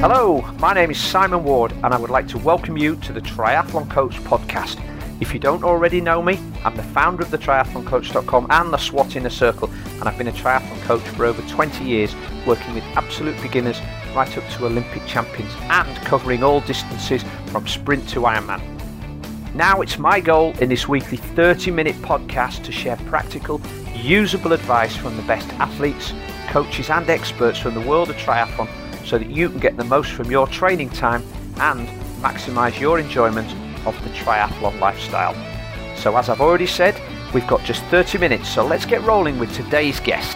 Hello, my name is Simon Ward and I would like to welcome you to the Triathlon Coach podcast. If you don't already know me, I'm the founder of the triathloncoach.com and the SWAT Inner Circle, and I've been a triathlon coach for over 20 years, working with absolute beginners right up to Olympic champions and covering all distances from sprint to Ironman. Now it's my goal in this weekly 30-minute podcast to share practical, usable advice from the best athletes, coaches and experts from the world of triathlon so that you can get the most from your training time and maximise your enjoyment of the triathlon lifestyle. So as I've already said, we've got just 30 minutes, so let's get rolling with today's guest.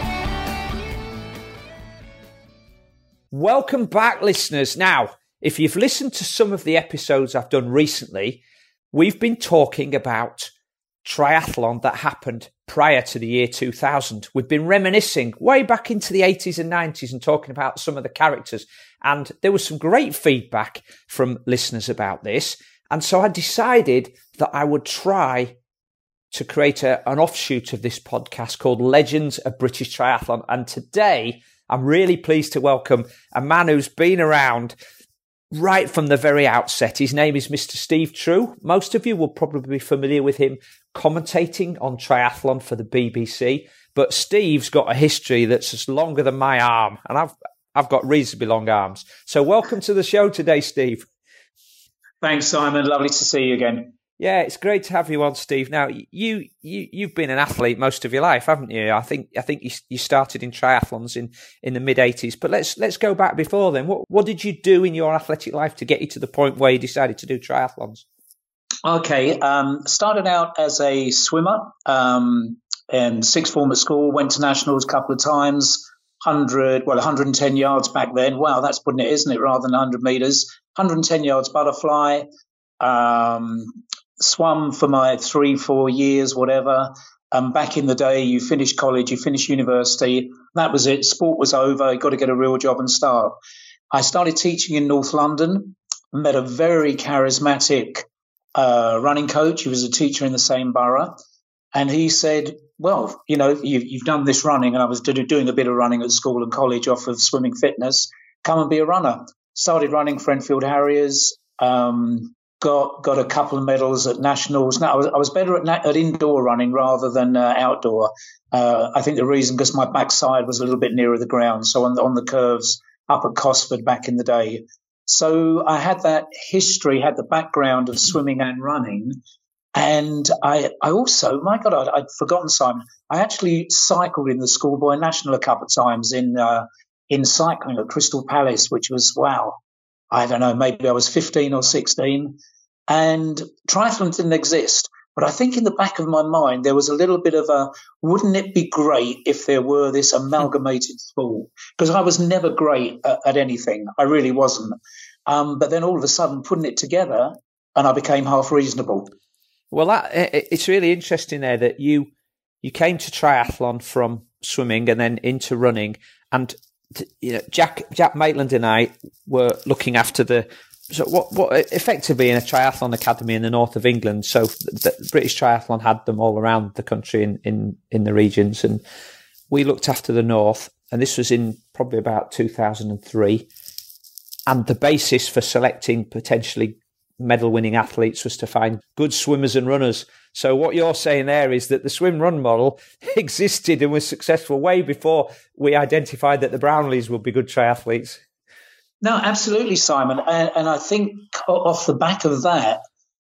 Welcome back, listeners. Now, if you've listened to some of the episodes I've done recently, we've been talking about triathlon that happened prior to the year 2000. We've been reminiscing way back into the 80s and 90s and talking about some of the characters. And there was some great feedback from listeners about this. And so I decided that I would try to create an offshoot of this podcast called Legends of British Triathlon. And today, I'm really pleased to welcome a man who's been around right from the very outset. His name is Mr. Steve True. Most of you will probably be familiar with him commentating on triathlon for the BBC. But Steve's got a history that's just longer than my arm. And I've got reasonably long arms. So welcome to the show today, Steve. Thanks, Simon. Lovely to see you again. Yeah, it's great to have you on, Steve. Now, you've been an athlete most of your life, haven't you? I think you started in triathlons in the mid-80s. But let's go back before then. What did you do in your athletic life to get you to the point where you decided to do triathlons? Okay, started out as a swimmer in sixth form at school. Went to nationals a couple of times. 110 yards back then. Wow, that's putting it, isn't it? Rather than 100 meters. 110 yards butterfly. Swum for my 3-4 years, whatever. Back in the day, you finish college, you finish university. That was it. Sport was over. You got to get a real job and start. I started teaching in North London. Met a very charismatic running coach. He was a teacher in the same borough. And he said, well, you know, you've done this running. And I was doing a bit of running at school and college off of swimming fitness. Come and be a runner. Started running for Enfield Harriers. Got a couple of medals at nationals. Now I was better at indoor running rather than outdoor. I think the reason because my backside was a little bit nearer the ground, so on the curves up at Cosford back in the day. So I had that history, had the background of swimming and running, and I also, my God, I'd forgotten, Simon. I actually cycled in the schoolboy national a couple of times in cycling at Crystal Palace, which was wow. I don't know, maybe I was 15 or 16, and triathlon didn't exist. But I think in the back of my mind, there was a little bit of wouldn't it be great if there were this amalgamated sport? Because I was never great at anything. I really wasn't. But then all of a sudden, putting it together, and I became half reasonable. Well, it's really interesting there that you came to triathlon from swimming and then into running, and you know, Jack Maitland and I were looking after what effectively in a triathlon academy in the north of England. So the British Triathlon had them all around the country in the regions, and we looked after the north. And this was in probably about 2003. And the basis for selecting potentially medal-winning athletes was to find good swimmers and runners. So what you're saying there is that the swim-run model existed and was successful way before we identified that the Brownlees would be good triathletes. No, absolutely, Simon. And I think off the back of that,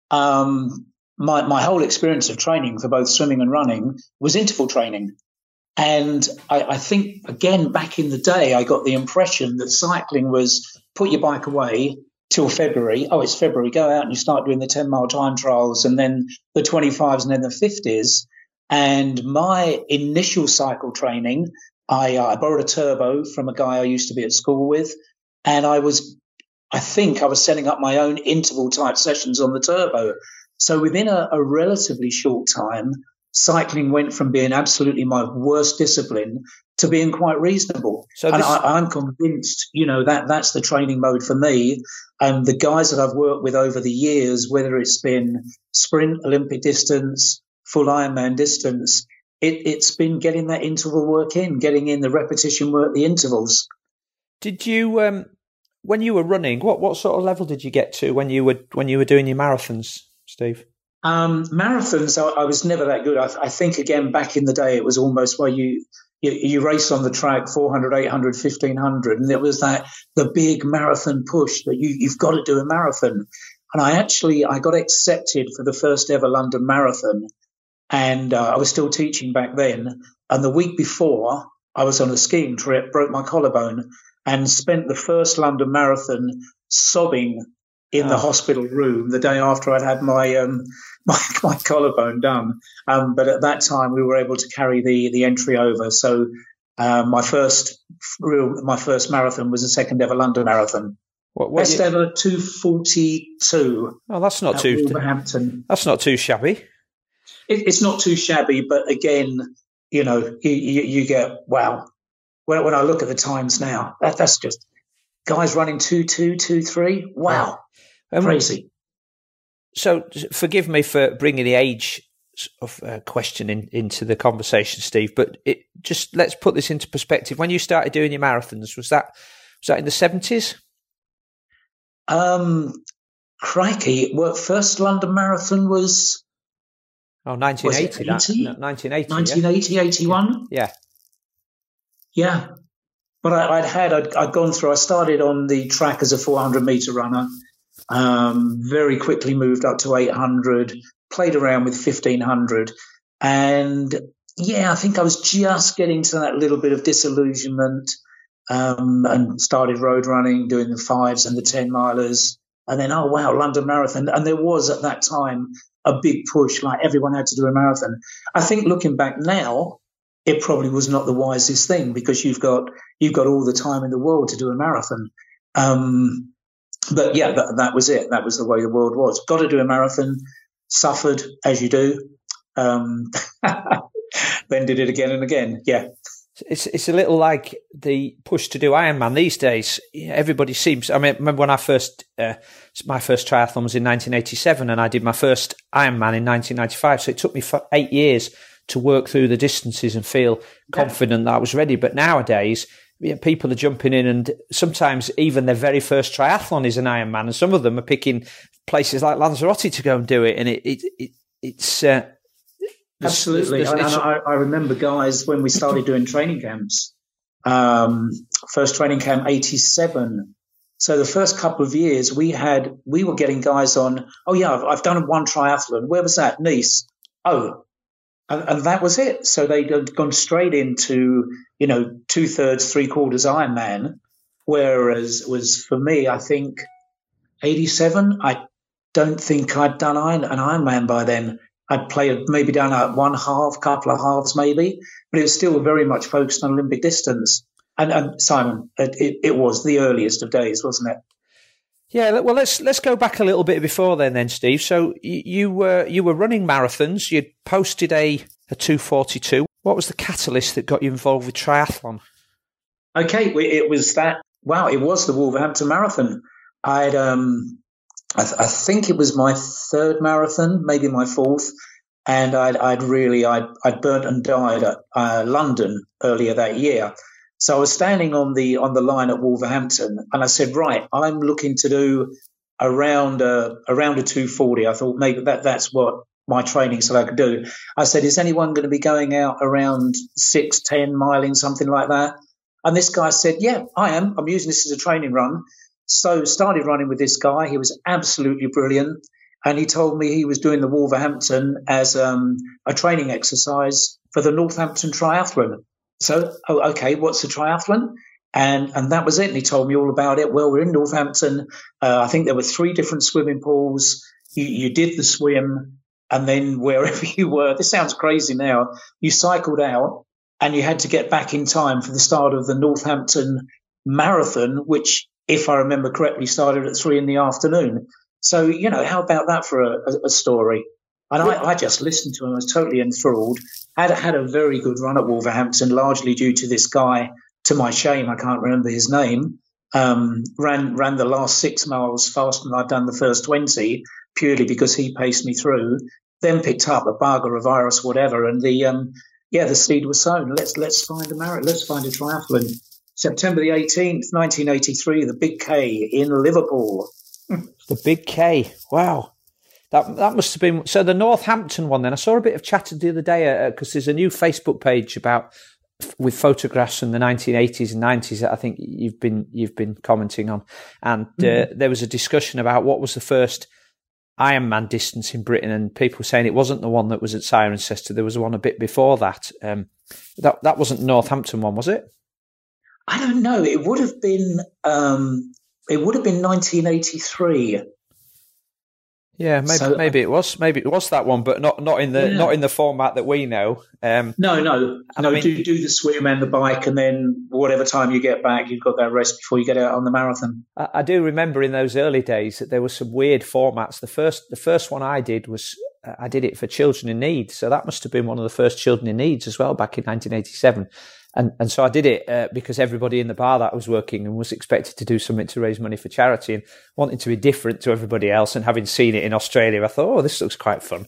my whole experience of training for both swimming and running was interval training. And I think, again, back in the day, I got the impression that cycling was put your bike away till February. Oh, it's February. Go out and you start doing the 10-mile time trials and then the 25s and then the 50s. And my initial cycle training, I borrowed a turbo from a guy I used to be at school with. And I think I was setting up my own interval type sessions on the turbo. So within a relatively short time, cycling went from being absolutely my worst discipline to being quite reasonable. So I'm convinced, you know, that's the training mode for me. And the guys that I've worked with over the years, whether it's been sprint, Olympic distance, full Ironman distance, it's been getting that interval work in, getting in the repetition work, the intervals. Did you, when you were running, what sort of level did you get to when you were doing your marathons, Steve? Marathons, I was never that good. I think, again, back in the day, it was almost where you race on the track 400, 800, 1500, and it was the big marathon push that you've got to do a marathon. And I got accepted for the first ever London Marathon, and I was still teaching back then. And the week before, I was on a skiing trip, broke my collarbone, and spent the first London Marathon sobbing in the hospital room the day after I'd had my my collarbone done. But at that time, we were able to carry the entry over. So my first marathon was the second ever London Marathon. Best ever 2:42. Oh, that's not too Wolverhampton. That's not too shabby. It's not too shabby, but again, you get, wow. When I look at the times now, that's just guys running 2:2, 2:3. Wow, crazy. So forgive me for bringing the age of question into the conversation, Steve, but let's put this into perspective. When you started doing your marathons, was that in the 70s? Crikey, first London Marathon was 1980. 1980, 81. Yeah. Yeah. But I'd gone through, I started on the track as a 400-meter runner, very quickly moved up to 800, played around with 1500. And yeah, I think I was just getting to that little bit of disillusionment, and started road running, doing the 5s and the 10 milers. And then, oh, wow, London Marathon. And there was at that time a big push, like everyone had to do a marathon. I think looking back now, it probably was not the wisest thing, because you've got all the time in the world to do a marathon. But yeah, that was it. That was the way the world was. Got to do a marathon, suffered as you do, then did it again and again. Yeah. It's a little like the push to do Ironman these days. Everybody seems. I mean, I remember when my first triathlon was in 1987, and I did my first Ironman in 1995. So it took me 8 years to work through the distances and feel confident that I was ready. But nowadays, people are jumping in, and sometimes even their very first triathlon is an Ironman, and some of them are picking places like Lanzarote to go and do it. And it's absolutely. I remember, guys, when we started doing training camps, first training camp 87. So the first couple of years we were getting guys on, oh yeah, I've done one triathlon. Where was that? Nice. Oh, and that was it. So they'd gone straight into, 2/3, 3/4 Ironman. Whereas was for me, I think 87, I don't think I'd done an Ironman by then. I'd maybe done one half, couple of halves maybe, but it was still very much focused on Olympic distance. And Simon, it was the earliest of days, wasn't it? Yeah, well, let's go back a little bit before then, Steve. So you were running marathons. You'd posted a 2:42. What was the catalyst that got you involved with triathlon? Okay, it was that. Wow, it was the Wolverhampton Marathon. I think it was my third marathon, maybe my fourth, and I'd burnt and died at London earlier that year. So I was standing on the line at Wolverhampton, and I said, right, I'm looking to do around a 2:40. I thought maybe that's what my training said I could do. I said, is anyone going to be going out around 6:10 miling, something like that? And this guy said, yeah, I am. I'm using this as a training run. So started running with this guy. He was absolutely brilliant. And he told me he was doing the Wolverhampton as a training exercise for the Northampton Triathlon. So, okay, what's a triathlon? And that was it. And he told me all about it. Well, we're in Northampton. I think there were 3 different swimming pools. You did the swim. And then wherever you were, this sounds crazy now, you cycled out and you had to get back in time for the start of the Northampton Marathon, which, if I remember correctly, started at 3 PM. So, how about that for a story? And I just listened to him. I was totally enthralled. Had a very good run at Wolverhampton, largely due to this guy. To my shame, I can't remember his name. Ran the last 6 miles faster than I'd done the first 20, purely because he paced me through. Then picked up a bug or a virus, whatever, and the seed was sown. Let's find a marathon. Let's find a triathlon. September the 18th, 1983, the Big K in Liverpool. The Big K. Wow. That must have been... So the Northampton one then, I saw a bit of chatter the other day because there's a new Facebook page with photographs from the 1980s and 90s that I think you've been commenting on. And there was a discussion about what was the first Ironman distance in Britain, and people were saying it wasn't the one that was at Cirencester. There was one a bit before that. That wasn't the Northampton one, was it? I don't know. It would have been 1983. Yeah, maybe it was that one, but not in the format that we know. No. I mean, do the swim and the bike, and then whatever time you get back, you've got that rest before you get out on the marathon. I do remember in those early days that there were some weird formats. The first one I did was I did it for children in need, so that must have been one of the first children in needs as well back in 1987. And so I did it because everybody in the bar that I was working and was expected to do something to raise money for charity and wanted to be different to everybody else. And having seen it in Australia, I thought, oh, this looks quite fun.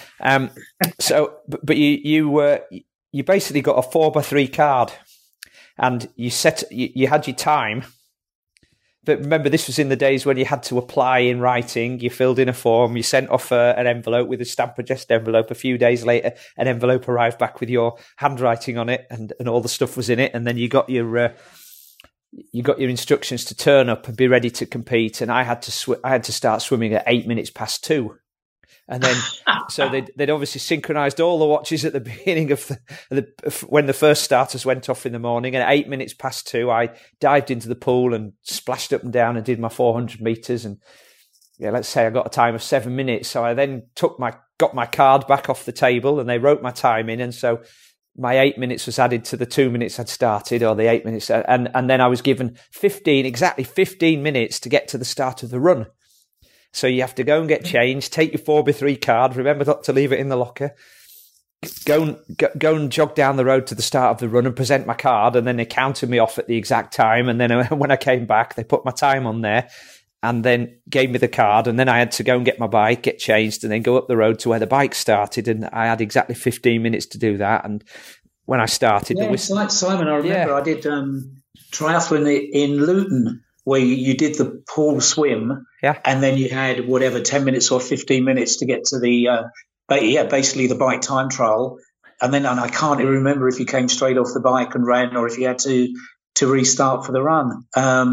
But you basically got a 4x3 card, and you had your time. But remember, this was in the days when you had to apply in writing. You filled in a form, you sent off an envelope with a stamp addressed envelope. A few days later, an envelope arrived back with your handwriting on it, and all the stuff was in it. And then you got your instructions to turn up and be ready to compete. And I had to start swimming at 8 minutes past 2. And then, so they'd obviously synchronized all the watches at the beginning of when the first starters went off in the morning. And at 8 minutes past 2, I dived into the pool and splashed up and down and did my 400 meters. And yeah, let's say I got a time of 7 minutes. So I then got my card back off the table, and they wrote my time in. And so my 8 minutes was added to the 2 minutes I'd started, or the 8 minutes. And then I was given exactly 15 minutes to get to the start of the run. So you have to go and get changed, take your 4x3 card, remember not to leave it in the locker, go and jog down the road to the start of the run and present my card, and then they counted me off at the exact time. And then when I came back, they put my time on there and then gave me the card, and then I had to go and get my bike, get changed, and then go up the road to where the bike started. And I had exactly 15 minutes to do that. And when I started... Yeah, it's like Simon, I remember I did triathlon in Luton, where you did the pool swim, and then you had 10 minutes or 15 minutes to get to the, basically the bike time trial. And I can't even remember if you came straight off the bike and ran, or if you had to restart for the run.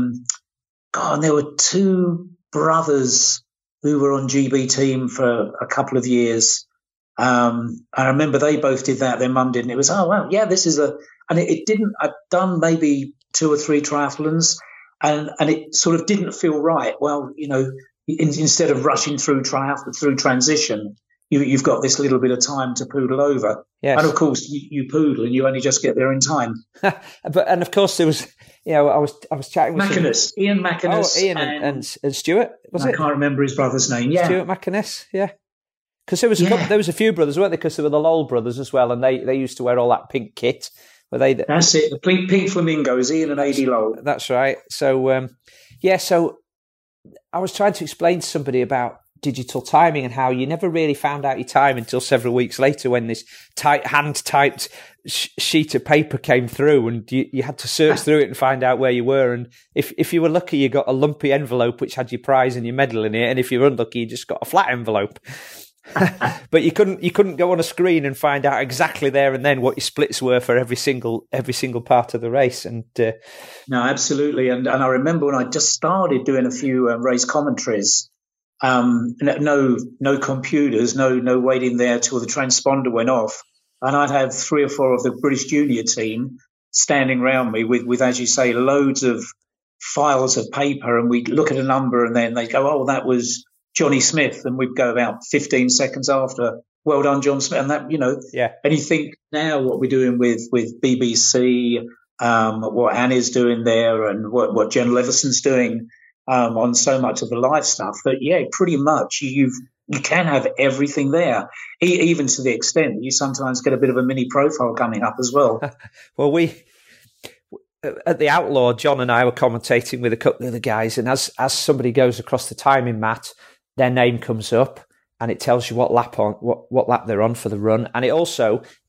And there were two brothers who were on GB team for a couple of years. I remember they both did that, their mum did, and it was, oh, wow, yeah, this is and it didn't, I'd done maybe 2 or 3 triathlons, and it sort of didn't feel right. Well, instead of rushing through transition, you've got this little bit of time to poodle over. Yes. And of course, you poodle and you only just get there in time. And of course, there was, I was chatting with Ian Mackiness. Oh, Ian and Stuart, I can't remember his brother's name. Yeah, Stuart Mackiness. Yeah, because there was a few brothers, weren't there? Because there were the Lowell brothers as well, and they used to wear all that pink kit. That's it, the pink flamingos, Ian and A.D. Lowell. That's right. So, so I was trying to explain to somebody about digital timing and how you never really found out your time until several weeks later when this hand-typed sheet of paper came through, and you had to search through it and find out where you were. And if you were lucky, you got a lumpy envelope which had your prize and your medal in it, and if you were unlucky, you just got a flat envelope. But you couldn't go on a screen and find out exactly there and then what your splits were for every single part of the race. And no, absolutely. And I remember when I just started doing a few race commentaries, no computers, no waiting there till the transponder went off, and I'd have 3 or 4 of the British junior team standing around me with, as you say, loads of files of paper, and we'd look at a number and then they'd go, oh, that was Johnny Smith, and we'd go about 15 seconds after, well done, John Smith. And that, and you think now what we're doing with BBC, what Annie's doing there, and what Jen Levison's doing on so much of the live stuff, that, pretty much you can have everything there, even to the extent that you sometimes get a bit of a mini profile coming up as well. Well, at the Outlaw, John and I were commentating with a couple of the guys, and as somebody goes across the timing mat, their name comes up and it tells you what lap they're on for the run. And it also,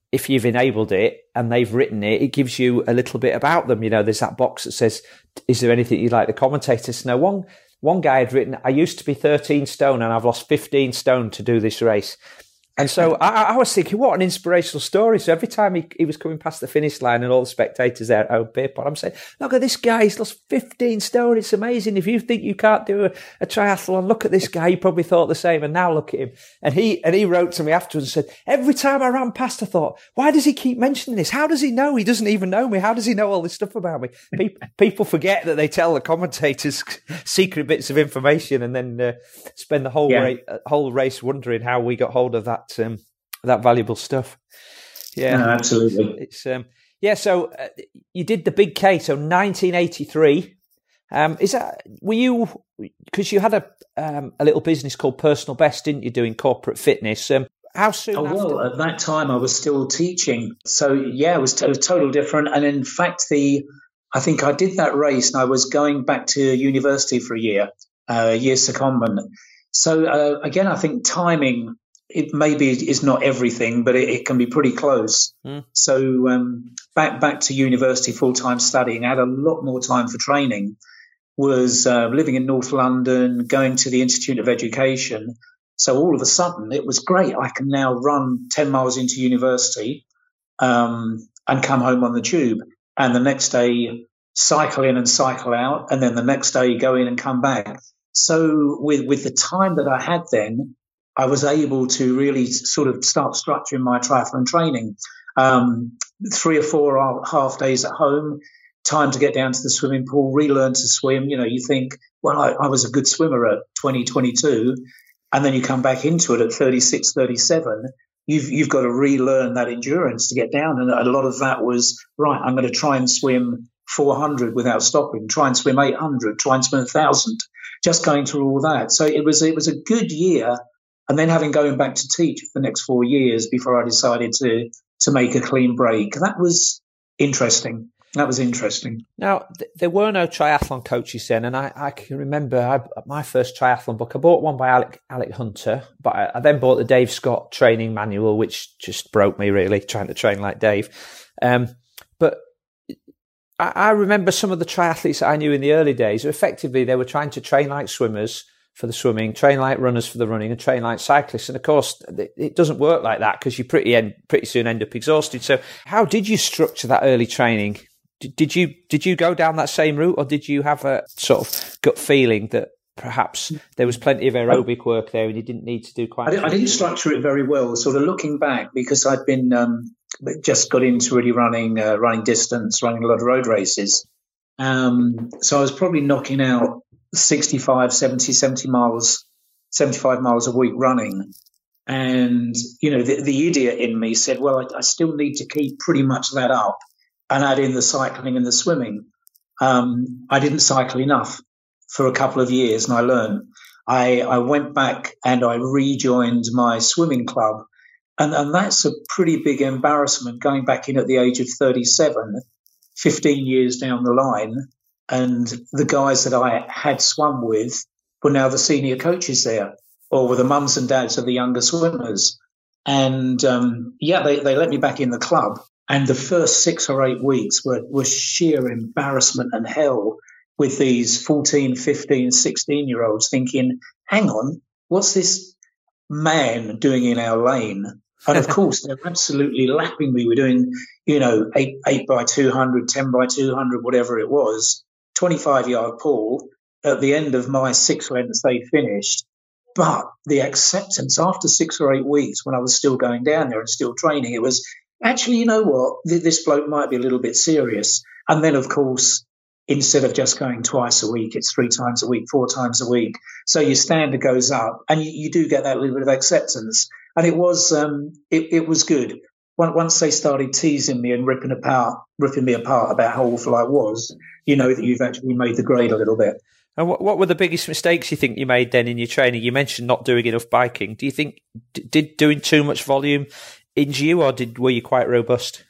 if you've enabled it and they've written it, it gives you a little bit about them. There's that box that says, is there anything you'd like the commentators to know? One guy had written, I used to be 13 stone and I've lost 15 stone to do this race. And so I was thinking, what an inspirational story. So every time he was coming past the finish line and all the spectators there at home, Pierpont, I'm saying, look at this guy, he's lost 15 stone. It's amazing. If you think you can't do a triathlon, look at this guy. He probably thought the same. And now look at him. And he wrote to me afterwards and said, every time I ran past, I thought, why does he keep mentioning this? How does he know? He doesn't even know me. How does he know all this stuff about me? People forget that they tell the commentators secret bits of information and then spend the whole race wondering how we got hold of that valuable stuff. Yeah, no, absolutely. It's So you did the Big K, so 1983. Were you, because you had a little business called Personal Best, didn't you, doing corporate fitness? How soon? Oh, well, at that time I was still teaching, so yeah, it was totally different. And in fact, I think I did that race, and I was going back to university for a year secondment. So again, I think timing, it maybe is not everything, but it can be pretty close. So back to university, full-time studying, I had a lot more time for training, was living in North London, going to the Institute of Education. So all of a sudden it was great. I can now run 10 miles into university and come home on the tube. And the next day cycle in and cycle out. And then the next day go in and come back. So with the time that I had then, I was able to really sort of start structuring my triathlon training. 3 or 4 half days at home, time to get down to the swimming pool, relearn to swim. You think, well, I was a good swimmer at 20, 22, and then you come back into it at 36, 37. You've got to relearn that endurance to get down. And a lot of that was, right, I'm going to try and swim 400 without stopping, try and swim 800, try and swim 1,000, just going through all that. So it was a good year. And then going back to teach for the next 4 years before I decided to make a clean break. That was interesting. Now, there were no triathlon coaches then, and I can remember my first triathlon book. I bought one by Alec Hunter, but I then bought the Dave Scott training manual, which just broke me really, trying to train like Dave. But I remember some of the triathletes that I knew in the early days, effectively they were trying to train like swimmers for the swimming, train like runners for the running, and train like cyclists. And of course, it doesn't work like that because you pretty soon end up exhausted. So how did you structure that early training? Did you go down that same route, or did you have a sort of gut feeling that perhaps there was plenty of aerobic work there and you didn't need to do quite? I didn't structure it very well. Sort of looking back, because I'd been just got into really running distance, running a lot of road races. So I was probably knocking out 65, 70, 75 miles a week running. And, the idiot in me said, well, I still need to keep pretty much that up and add in the cycling and the swimming. I didn't cycle enough for a couple of years, and I learned. I went back and I rejoined my swimming club. And that's a pretty big embarrassment, going back in at the age of 37, 15 years down the line. And the guys that I had swum with were now the senior coaches there, or were the mums and dads of the younger swimmers. And they let me back in the club. And the first 6 or 8 weeks were sheer embarrassment and hell, with these 14, 15, 16-year-olds thinking, hang on, what's this man doing in our lane? And of course, they're absolutely lapping me. We're doing, 8 by 200, 10 by 200, whatever it was. 25-yard pool. At the end of my 6 lengths, they finished. But the acceptance after 6 or 8 weeks, when I was still going down there and still training, it was, actually, you know what, this bloke might be a little bit serious. And then, of course, instead of just going twice a week, it's 3 times a week, 4 times a week. So your standard goes up, and you do get that little bit of acceptance. And it was it was good. Once they started teasing me and ripping me apart about how awful I was, you know that you've actually made the grade a little bit. And what were the biggest mistakes you think you made then in your training? You mentioned not doing enough biking. Do you think did doing too much volume injure you, or were you quite robust?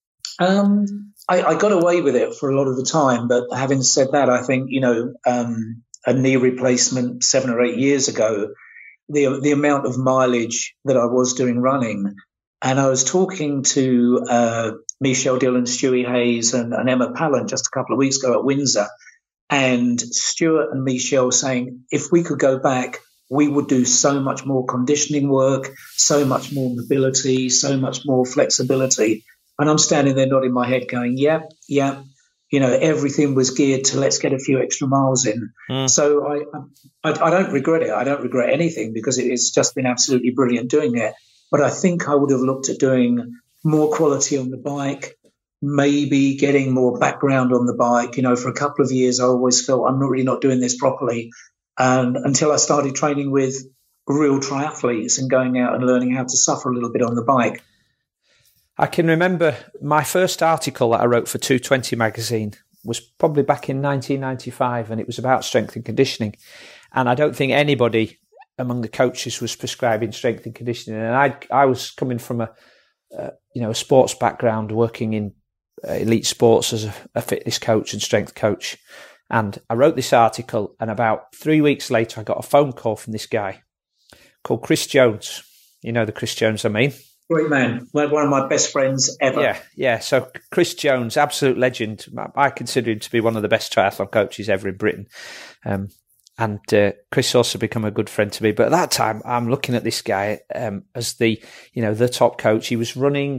I got away with it for a lot of the time, but having said that, I think a knee replacement 7 or 8 years ago, the amount of mileage that I was doing running, And I was talking to Michelle Dillon, Stewie Hayes, and Emma Pallant just a couple of weeks ago at Windsor. And Stuart and Michelle saying, if we could go back, we would do so much more conditioning work, so much more mobility, so much more flexibility. And I'm standing there nodding my head going, yeah. Everything was geared to let's get a few extra miles in. So I don't regret it. I don't regret anything because it's just been absolutely brilliant doing it. But I think I would have looked at doing more quality on the bike, maybe getting more background on the bike. For a couple of years, I always felt I'm really not doing this properly. And until I started training with real triathletes and going out and learning how to suffer a little bit on the bike. I can remember my first article that I wrote for 220 magazine was probably back in 1995, and it was about strength and conditioning. And I don't think anybody among the coaches was prescribing strength and conditioning. And I was coming from a sports background, working in elite sports as a fitness coach and strength coach. And I wrote this article, and about 3 weeks later, I got a phone call from this guy called Chris Jones. You know the Chris Jones I mean? Great man. One of my best friends ever. Yeah. So Chris Jones, absolute legend. I consider him to be one of the best triathlon coaches ever in Britain. And Chris also become a good friend to me. But at that time, I'm looking at this guy as the top coach. He was running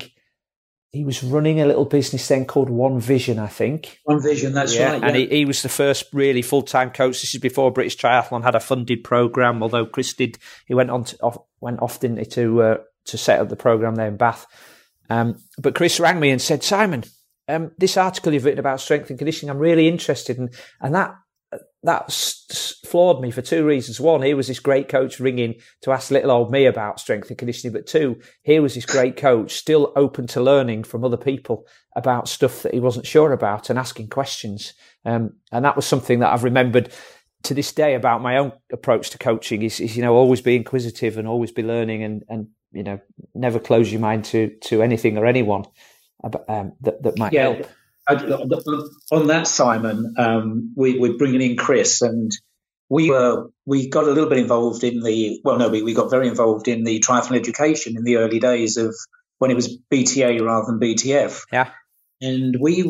a little business then called One Vision, I think. One Vision, that's right. Yeah. And he was the first really full-time coach. This is before British Triathlon had a funded program, although Chris did. He went off, didn't he, to set up the program there in Bath. But Chris rang me and said, Simon, this article you've written about strength and conditioning, I'm really interested in. And that floored me for two reasons. One, here was this great coach ringing to ask little old me about strength and conditioning. But two, here was this great coach still open to learning from other people about stuff that he wasn't sure about and asking questions. And that was something that I've remembered to this day about my own approach to coaching is always be inquisitive and always be learning and never close your mind to anything or anyone that might help. On that, Simon, we're bringing in Chris, and we got a little bit involved in we got very involved in the triathlon education in the early days of when it was BTA rather than BTF. Yeah, and it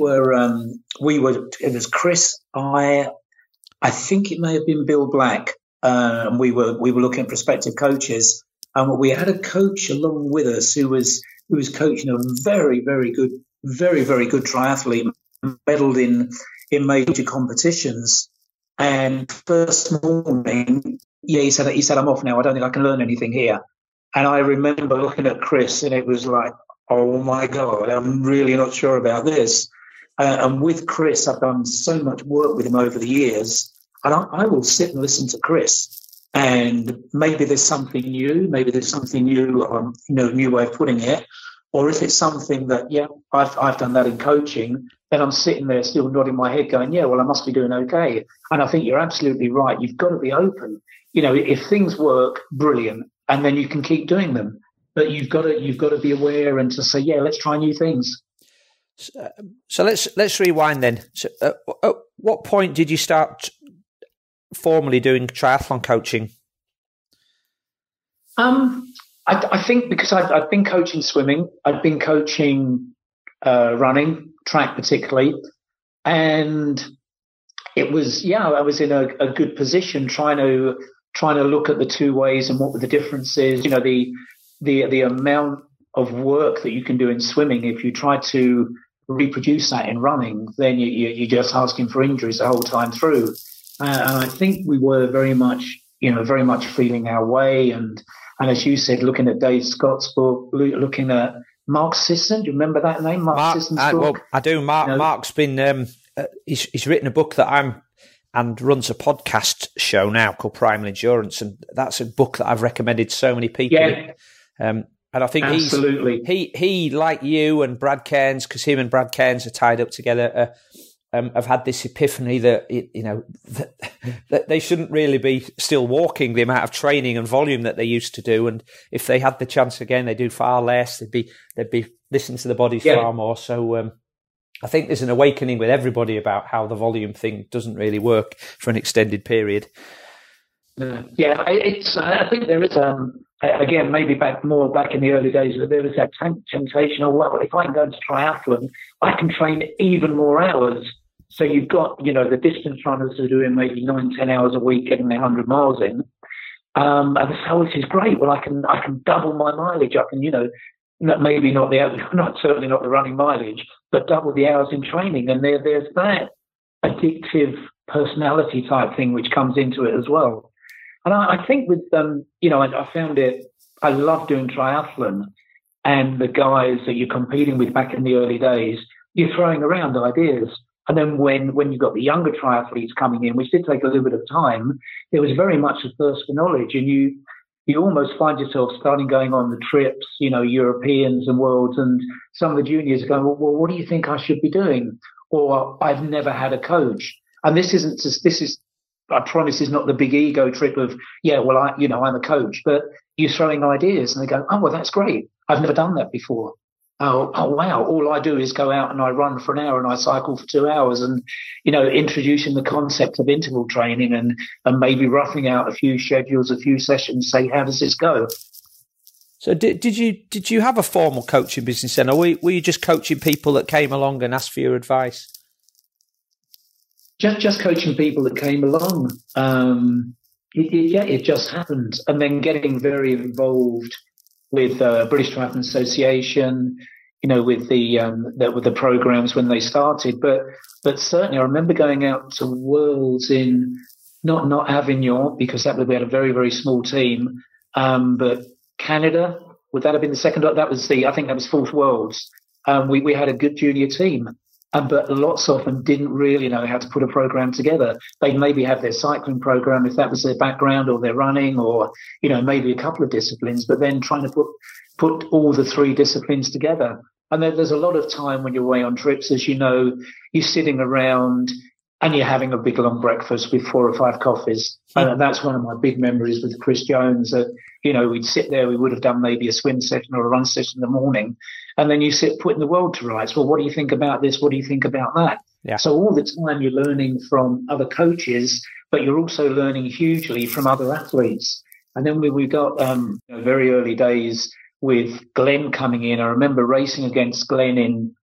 was Chris, I think it may have been Bill Black, and we were looking at prospective coaches. We had a coach along with us who was coaching a very, very good triathlete, medalled in major competitions. And first morning, he said, I'm off now. I don't think I can learn anything here. And I remember looking at Chris, and it was like, oh my God, I'm really not sure about this. And with Chris, I've done so much work with him over the years, and I will sit and listen to Chris. And maybe there's something new, new way of putting it. Or if it's something that, I've done that in coaching, then I'm sitting there still nodding my head going, I must be doing okay. And I think you're absolutely right. You've got to be open. If things work, brilliant. And then you can keep doing them. But you've got to be aware and to say, let's try new things. So let's rewind then. So, at what point did you start formally doing triathlon coaching? I think because I've been coaching swimming, I've been coaching running, track particularly, and it was I was in a good position trying to look at the two ways and what were the differences. The amount of work that you can do in swimming, if you try to reproduce that in running, then you're just asking for injuries the whole time through. And I think we were very much feeling our way. And as you said, looking at Dave Scott's book, looking at Mark Sisson. Do you remember that name? Mark Sisson's book? Well, I do. Mark's been, he's written a book that and runs a podcast show now called Primal Endurance. And that's a book that I've recommended so many people. Yeah. And I think absolutely. He like you and Brad Cairns, because him and Brad Cairns are tied up together, have had this epiphany that that they shouldn't really be still walking the amount of training and volume that they used to do, and if they had the chance again, they do far less. They'd be listening to the bodies far more. So I think there's an awakening with everybody about how the volume thing doesn't really work for an extended period. I think there is again, maybe back in the early days, there was that temptation, oh, well, if I can go into triathlon, I can train even more hours. So you've got, the distance runners are doing maybe 9-10 hours a week, getting their 100 miles in. And they say, oh, this is great. Well, I can double my mileage. I can, maybe certainly not the running mileage, but double the hours in training. And there's that addictive personality type thing which comes into it as well. And I think with I found it. I love doing triathlon, and the guys that you're competing with back in the early days, you're throwing around ideas. And then when you got the younger triathletes coming in, which did take a little bit of time, it was very much a thirst for knowledge, and you almost find yourself starting going on the trips, Europeans and worlds, and some of the juniors are going, well, what do you think I should be doing? Or I've never had a coach. And I promise is not the big ego trip of, I'm a coach, but you're throwing ideas and they go, oh, well, that's great. I've never done that before. Oh, wow. All I do is go out and I run for an hour and I cycle for 2 hours, and, introducing the concept of interval training and maybe roughing out a few schedules, a few sessions, say, how does this go? So did you have a formal coaching business then, or were you just coaching people that came along and asked for your advice? Just coaching people that came along. It just happened. And then getting very involved with British Triathlon Association, with the programs when they started. But certainly I remember going out to Worlds in not Avignon, because we had a very, very small team, but Canada. Would that have been the second? That was I think that was fourth Worlds. We had a good junior team. But lots of them didn't really know how to put a program together. They'd maybe have their cycling program if that was their background, or their running, or, maybe a couple of disciplines, but then trying to put all the three disciplines together. And there's a lot of time when you're away on trips, as you know, you're sitting around and you're having a big long breakfast with 4 or 5 coffees. And that's one of my big memories with Chris Jones, that, we'd sit there, we would have done maybe a swim session or a run session in the morning. And then you sit putting the world to rights. Well, what do you think about this? What do you think about that? Yeah. So all the time you're learning from other coaches, but you're also learning hugely from other athletes. And then we got very early days with Glenn coming in. I remember racing against Glenn in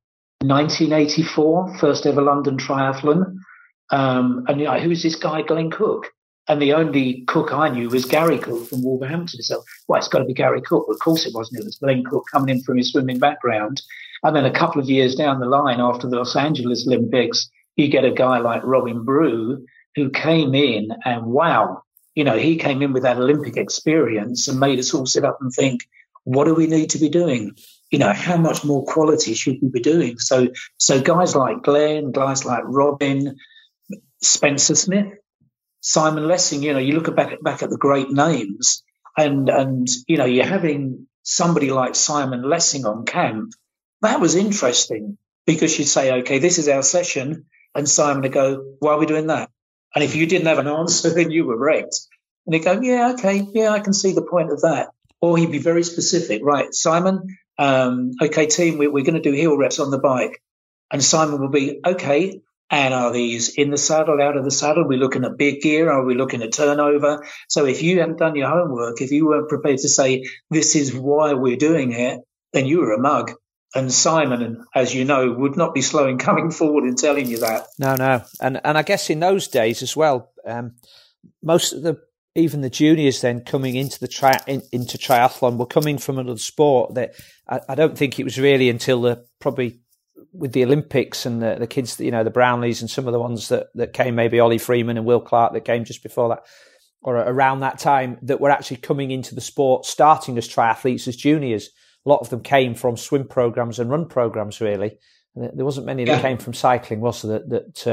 1984, first ever London Triathlon. And who's this guy, Glenn Cook? And the only Cook I knew was Gary Cook from Wolverhampton. So, it's got to be Gary Cook. Well, of course it wasn't. It was Glenn Cook coming in from his swimming background. And then a couple of years down the line, after the Los Angeles Olympics, you get a guy like Robin Brew, who came in and, wow, he came in with that Olympic experience and made us all sit up and think, what do we need to be doing? How much more quality should we be doing? So guys like Glenn, guys like Robin, Spencer Smith, Simon Lessing, you look back at the great names, and you're having somebody like Simon Lessing on camp. That was interesting, because you'd say, okay, this is our session, and Simon would go, why are we doing that? And if you didn't have an answer, then you were wrecked. And he'd go, yeah, okay, yeah, I can see the point of that. Or he'd be very specific, right, Simon, okay, team, we're going to do heel reps on the bike. And Simon will be, okay, and are these in the saddle, out of the saddle? Are we looking at big gear? Are we looking at turnover? So if you hadn't done your homework, if you weren't prepared to say, this is why we're doing it, then you were a mug. And Simon, as you know, would not be slow in coming forward and telling you that. No. And I guess in those days as well, most of even the juniors then coming into into triathlon were coming from another sport that I don't think it was really until probably with the Olympics and the kids, the Brownlees and some of the ones that came, maybe Ollie Freeman and Will Clark that came just before that or around that time, that were actually coming into the sport, starting as triathletes, as juniors. A lot of them came from swim programs and run programs, really. There wasn't many that came from cycling, was there?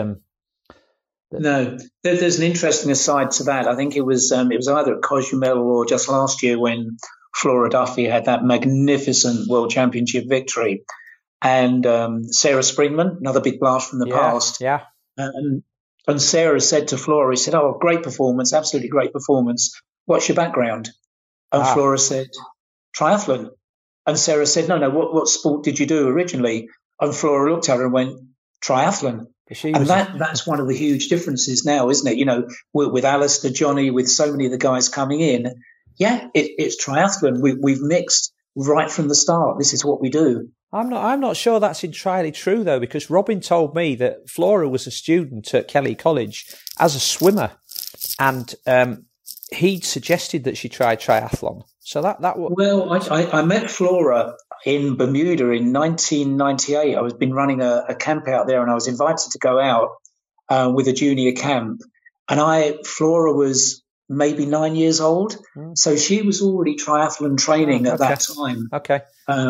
No, there's an interesting aside to that. I think it was either at Cozumel or just last year when Flora Duffy had that magnificent World Championship victory. And Sarah Springman, another big blast from the past. Yeah. And Sarah said to Flora, he said, oh, great performance, absolutely great performance. What's your background? And Flora said, triathlon. And Sarah said, no, what sport did you do originally? And Flora looked at her and went, triathlon. And that's one of the huge differences now, isn't it? With Alistair, Johnny, with so many of the guys coming in, it's triathlon. We've mixed right from the start. This is what we do. I'm not sure that's entirely true though, because Robin told me that Flora was a student at Kelly College as a swimmer, and he'd suggested that she try triathlon. So that well, I met Flora in Bermuda in 1998. I was been running a camp out there, and I was invited to go out with a junior camp. And Flora was maybe 9 years old, so she was already triathlon training at that time. Okay.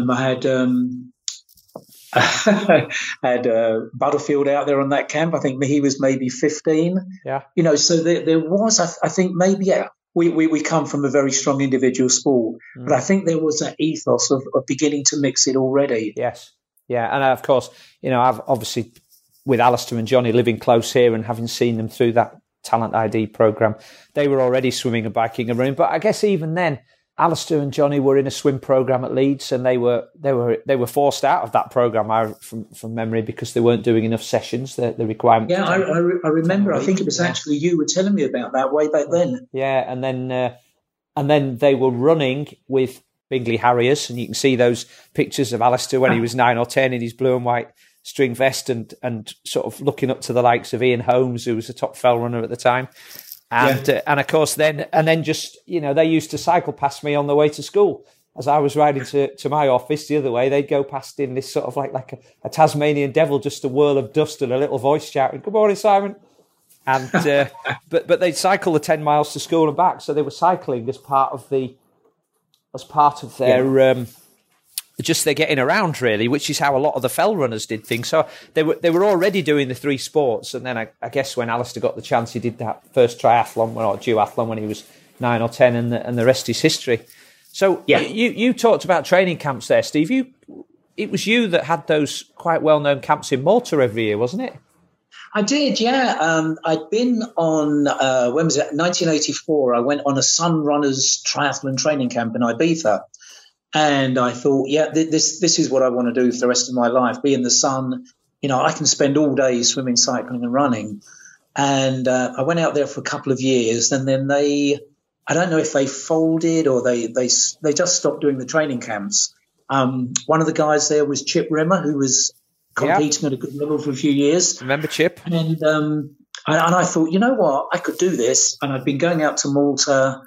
I had Butterfield out there on that camp. I think he was maybe 15. Yeah. So there was, I think maybe, we come from a very strong individual sport, but I think there was that ethos of beginning to mix it already. Yes. Yeah. And of course, I've obviously, with Alistair and Johnny living close here and having seen them through that Talent ID program, they were already swimming and biking around. But I guess even then, Alistair and Johnny were in a swim program at Leeds, and they were forced out of that program from memory because they weren't doing enough sessions. The requirement. Yeah, I remember. I think it was actually you were telling me about that way back then. Yeah, and then they were running with Bingley Harriers, and you can see those pictures of Alistair when he was 9 or 10 in his blue and white string vest and sort of looking up to the likes of Ian Holmes, who was a top fell runner at the time. And of course then just, they used to cycle past me on the way to school. As I was riding to my office the other way, they'd go past in this sort of like a Tasmanian devil, just a whirl of dust and a little voice shouting, "Good morning, Simon." And, but they'd cycle the 10 miles to school and back. So they were cycling as part of their, just they're getting around really, which is how a lot of the fell runners did things. So they were already doing the three sports, and then I guess when Alistair got the chance, he did that first triathlon or duathlon when he was 9 or 10, and the rest is history. So you talked about training camps there, Steve. It was you that had those quite well known camps in Malta every year, wasn't it? I did, yeah. I'd been on, when was it? 1984. I went on a Sun Runners triathlon training camp in Ibiza. And I thought, this is what I want to do for the rest of my life, be in the sun. I can spend all day swimming, cycling and running. And I went out there for a couple of years, and then I don't know if they folded or they just stopped doing the training camps. One of the guys there was Chip Rimmer, who was competing at a good level for a few years. Remember Chip? And I thought, you know what, I could do this. And I'd been going out to Malta,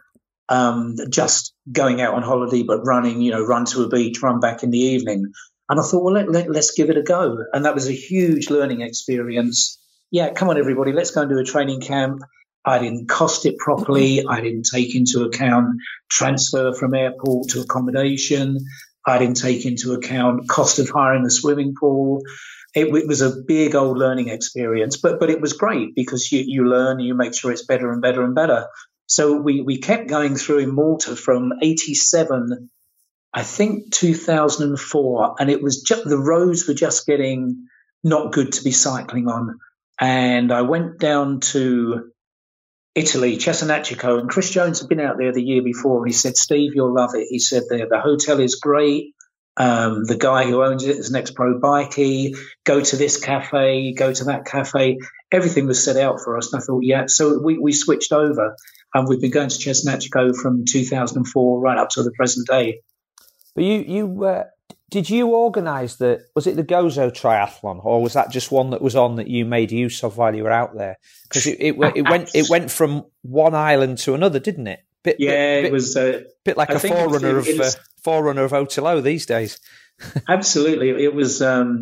just going out on holiday, but running, run to a beach, run back in the evening. And I thought, well, let's give it a go. And that was a huge learning experience. Yeah, come on, everybody, let's go and do a training camp. I didn't cost it properly. I didn't take into account transfer from airport to accommodation. I didn't take into account cost of hiring a swimming pool. It was a big old learning experience, but it was great because you learn, you make sure it's better and better and better. So we kept going through in Malta from 87, I think 2004, and it was just the roads were just getting not good to be cycling on. And I went down to Italy, Cesenatico, and Chris Jones had been out there the year before, and he said, "Steve, you'll love it." He said, "The hotel is great. The guy who owns it is an ex-pro bikie. Go to this cafe, go to that cafe." Everything was set out for us. And I thought, yeah. So we switched over, and we've been going to Cesenatico from 2004 right up to the present day. But you did you organise was it the Gozo triathlon, or was that just one that was on that you made use of while you were out there? Because it went from one island to another, didn't it? It was a bit like a forerunner of Otelo these days. Absolutely, it was.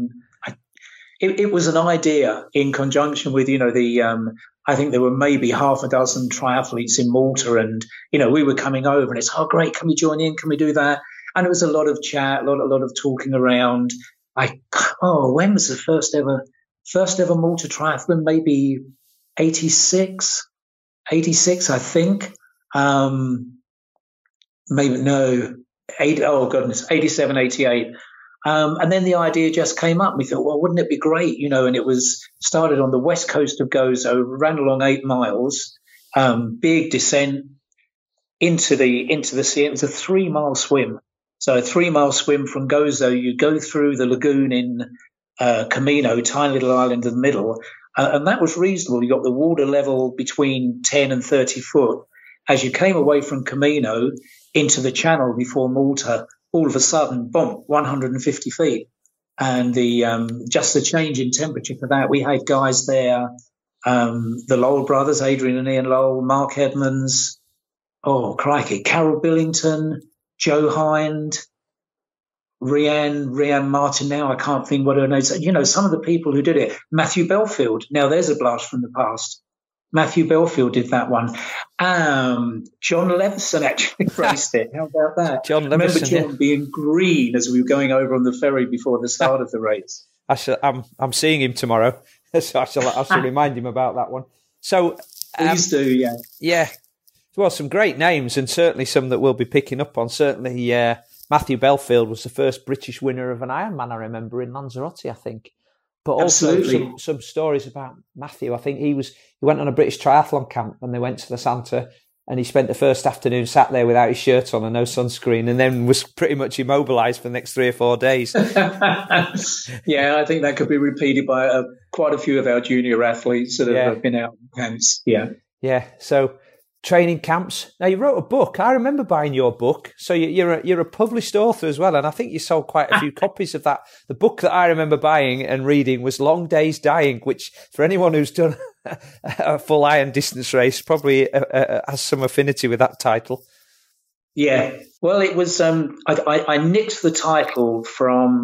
It was an idea in conjunction with I think there were maybe half a dozen triathletes in Malta, and we were coming over, and it's great, can we join in? Can we do that? And it was a lot of chat, a lot of talking around. When was the first ever Malta triathlon? Maybe 86, I think. Maybe no, 87, 88. And then the idea just came up. We thought, well, wouldn't it be great? And it was started on the west coast of Gozo, ran along 8 miles, big descent into the sea. It was a 3-mile swim. So a 3-mile swim from Gozo, you go through the lagoon in Camino, tiny little island in the middle, and that was reasonable. You got the water level between 10 and 30 foot, as you came away from Camino into the channel before Malta, all of a sudden, boom, 150 feet. And just the change in temperature for that, we had guys there, the Lowell brothers, Adrian and Ian Lowell, Mark Edmonds, oh, crikey, Carol Billington, Joe Hind, Rianne Martin. Now I can't think what her name is. You know, some of the people who did it. Matthew Belfield. Now there's a blast from the past. Matthew Belfield did that one. John Leveson actually raced it. How about that? John Leveson, remember John being green as we were going over on the ferry before the start of the race. I'm seeing him tomorrow, so I shall remind him about that one. So please do, yeah. Yeah. Well, some great names, and certainly some that we'll be picking up on. Certainly, Matthew Belfield was the first British winner of an Ironman, I remember, in Lanzarote, I think. But also some stories about Matthew. I think he went on a British triathlon camp when they went to the Santa, and he spent the first afternoon sat there without his shirt on and no sunscreen, and then was pretty much immobilised for the next 3 or 4 days. Yeah, I think that could be repeated by quite a few of our junior athletes that have been out in camps. Yeah. So training camps. Now, you wrote a book. I remember buying your book. So you're a published author as well, and I think you sold quite a few copies of that. The book that I remember buying and reading was Long Days Dying, which for anyone who's done a full iron distance race probably has some affinity with that title. Yeah. Well, it was. I nicked the title from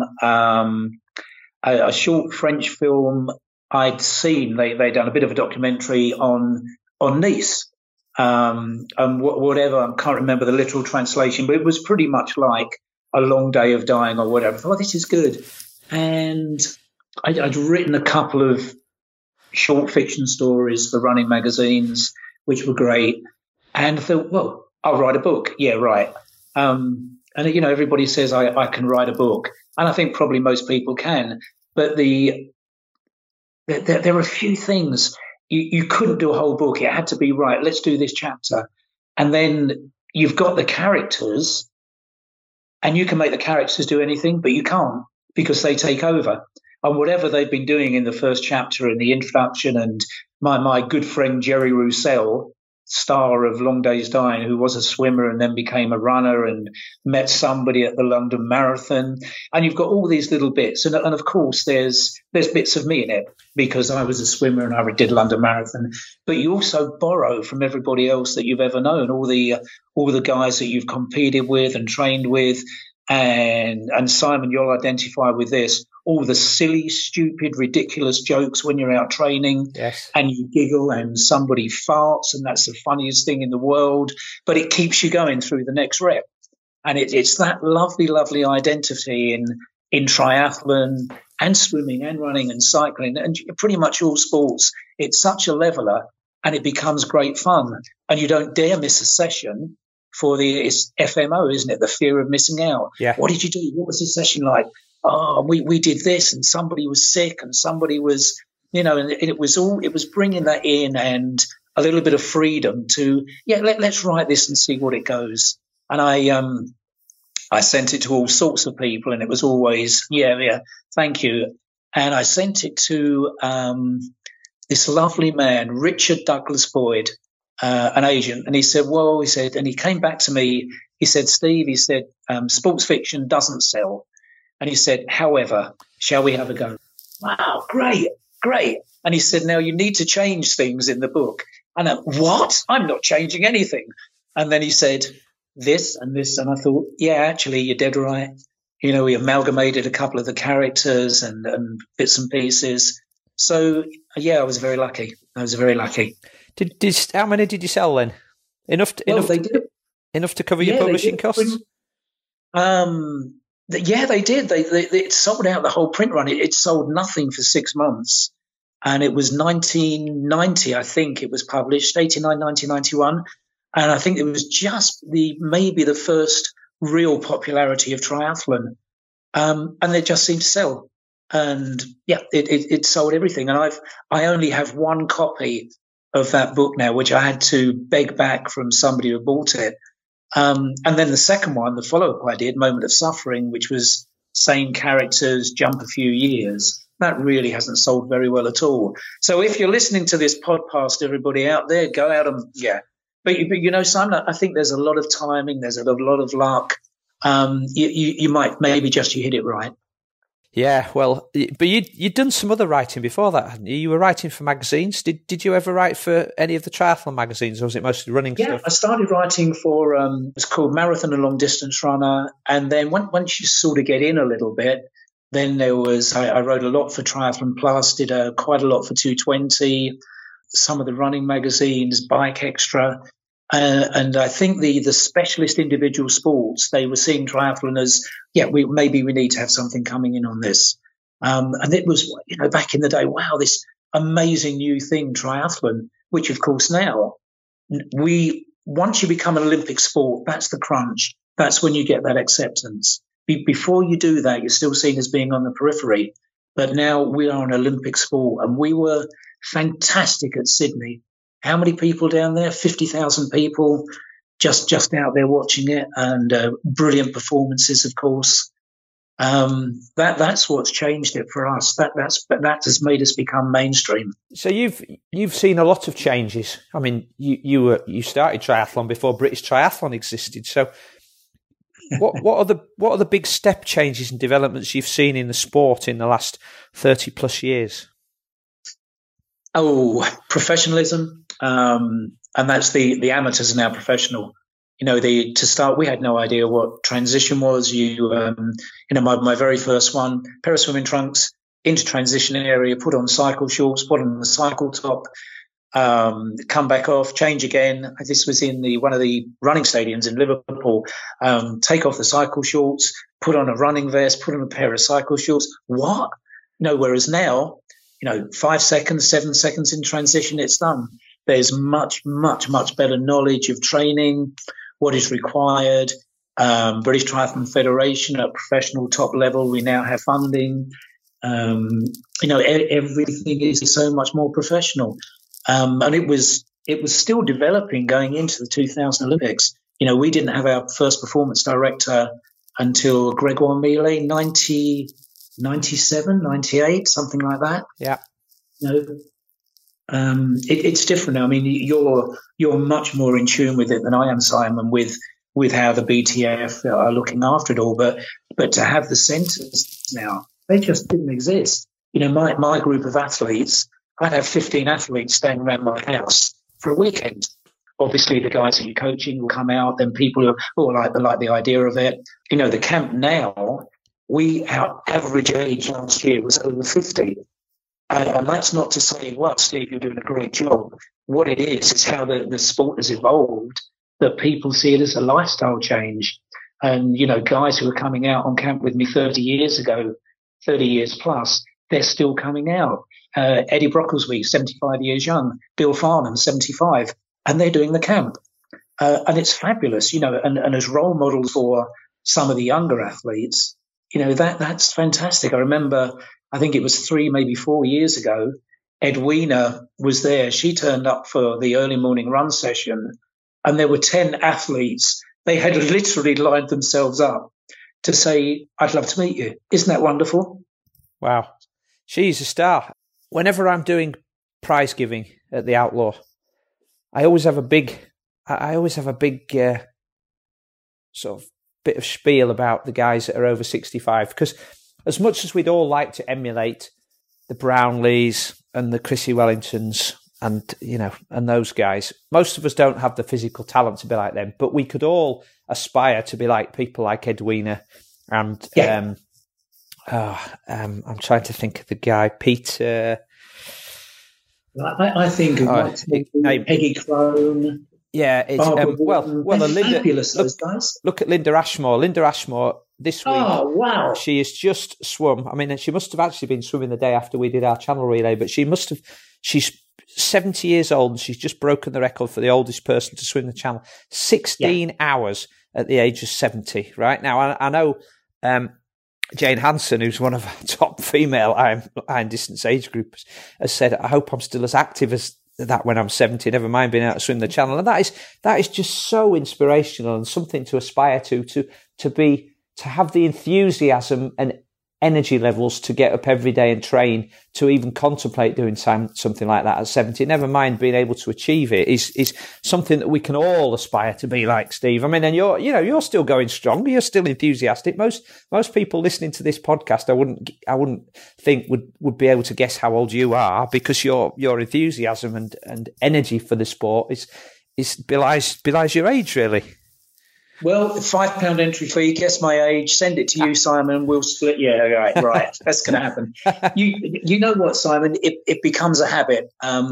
a short French film I'd seen. They'd done a bit of a documentary on Nice. Whatever, I can't remember the literal translation, but it was pretty much like a long day of dying or whatever. I thought, this is good. And I'd written a couple of short fiction stories for running magazines, which were great. And I thought, well, I'll write a book. Yeah, right. And, you know, everybody says I can write a book. And I think probably most people can. But there are a few things. You couldn't do a whole book. It had to be, right, let's do this chapter. And then you've got the characters, and you can make the characters do anything, but you can't because they take over. And whatever they've been doing in the first chapter in the introduction, and my good friend Jerry Roussel, star of Long Days Dying, who was a swimmer and then became a runner and met somebody at the London Marathon. And you've got all these little bits. And of course, there's bits of me in it because I was a swimmer and I did London Marathon. But you also borrow from everybody else that you've ever known, all the guys that you've competed with and trained with. And Simon, you'll identify with this, all the silly, stupid, ridiculous jokes when you're out training. Yes. And you giggle and somebody farts and that's the funniest thing in the world, but it keeps you going through the next rep. And it's that lovely, lovely identity in triathlon and swimming and running and cycling and pretty much all sports. It's such a leveler and it becomes great fun, and you don't dare miss a session. It's FMO, isn't it? The fear of missing out. Yeah. What did you do? What was the session like? Oh, we did this, and somebody was sick, and somebody was, you know, and it was bringing that in and a little bit of freedom to, let's write this and see what it goes. And I sent it to all sorts of people, and it was always, thank you. And I sent it to this lovely man, Richard Douglas Boyd, an agent, and he said, and he came back to me. He said, Steve, sports fiction doesn't sell. And he said, however, shall we have a go? Wow, great. And he said, now you need to change things in the book. And I, what? I'm not changing anything. And then he said, this and this. And I thought, yeah, actually, you're dead right. You know, we amalgamated a couple of the characters and bits and pieces. So, yeah, I was very lucky. How many did you sell then? Enough to cover your publishing costs? They did. It sold out the whole print run. It sold nothing for 6 months. And it was 1990, I think it was published, 89, 1991. And I think it was just maybe the first real popularity of triathlon. And they just seemed to sell. And it sold everything. And I only have one copy of that book now, which I had to beg back from somebody who bought it. And then the second one, the follow-up I did, Moment of Suffering, which was same characters, jump a few years. That really hasn't sold very well at all. So if you're listening to this podcast, everybody out there, go out and But you know, Simon, I think there's a lot of timing. There's a lot of luck. You might maybe just you hit it right. Yeah, well, but you'd done some other writing before that, hadn't you? You were writing for magazines. Did you ever write for any of the triathlon magazines, or was it mostly running stuff? Yeah, I started writing for it's called Marathon and Long Distance Runner, and then once you sort of get in a little bit, then there was I wrote a lot for Triathlon Plus, did quite a lot for 220, some of the running magazines, Bike Extra. And I think the specialist individual sports, they were seeing triathlon as, we need to have something coming in on this. And it was, back in the day, wow, this amazing new thing, triathlon, which of course now once you become an Olympic sport, that's the crunch. That's when you get that acceptance. Before you do that, you're still seen as being on the periphery. But now we are an Olympic sport, and we were fantastic at Sydney. How many people down there? 50,000 people just out there watching it, and brilliant performances, of course. That's what's changed it for us. That has made us become mainstream. So you've seen a lot of changes. I mean, you started triathlon before British Triathlon existed. So what are the big step changes and developments you've seen in the sport in the last 30 plus years? Oh, professionalism. And that's the amateurs are now professional. To start, we had no idea what transition was. My very first one, pair of swimming trunks, into transition area, put on cycle shorts, put on the cycle top, come back off, change again. This was in one of the running stadiums in Liverpool. Take off the cycle shorts, put on a running vest, put on a pair of cycle shorts. What? Whereas now, 5 seconds, 7 seconds in transition, it's done. There's much, much, much better knowledge of training, what is required. British Triathlon Federation at professional top level, we now have funding. Everything is so much more professional. And it was still developing going into the 2000 Olympics. We didn't have our first performance director until Grégoire Millet, 97, 98, something like that. Yeah. It's different now. I mean, you're much more in tune with it than I am, Simon, with how the BTF are looking after it all. But to have the centres now, they just didn't exist. My group of athletes, I'd have 15 athletes staying around my house for a weekend. Obviously, the guys that you're coaching will come out. Then people who like the idea of it. The camp now, our average age last year was over 50. And that's not to say, well, Steve, you're doing a great job. What it is how the sport has evolved, that people see it as a lifestyle change. And, guys who are coming out on camp with me 30 years ago, 30 years plus, they're still coming out. Eddie Brocklesby, 75 years young, Bill Farnham, 75, and they're doing the camp. And it's fabulous, and as role models for some of the younger athletes, that's fantastic. I remember, I think it was 3, maybe 4 years ago, Edwina was there. She turned up for the early morning run session, and there were 10 athletes. They had literally lined themselves up to say, I'd love to meet you. Isn't that wonderful? Wow. She's a star. Whenever I'm doing prize giving at the Outlaw, I always have a big sort of bit of spiel about the guys that are over 65, because as much as we'd all like to emulate the Brownlees and the Chrissy Wellingtons and those guys, most of us don't have the physical talent to be like them, but we could all aspire to be like people like Edwina and I'm trying to think of the guy, Peter. I think Peggy Crone. Yeah, it's Linda. Fabulous, those guys. Look at Linda Ashmore. Linda Ashmore this week. Oh wow! She has just swum. I mean, she must have actually been swimming the day after we did our channel relay, but she must have. She's 70 years old and she's just broken the record for the oldest person to swim the channel. 16 hours at the age of 70. Right now, I know. Jane Hansen, who's one of our top female iron distance age groups, has said, I hope I'm still as active as that when I'm 70, never mind being able to swim the channel. And that is just so inspirational and something to aspire to have the enthusiasm and energy levels to get up every day and train, to even contemplate doing something like that at 70, never mind being able to achieve it, is something that we can all aspire to be like, Steve. I mean, and you're still going strong. You're still enthusiastic. Most people listening to this podcast, I wouldn't think would be able to guess how old you are, because your enthusiasm and energy for the sport is belies your age, really. Well, £5 entry fee, guess my age, send it to you, Simon, we'll split. Yeah, right. That's going to happen. You know what, Simon? It becomes a habit.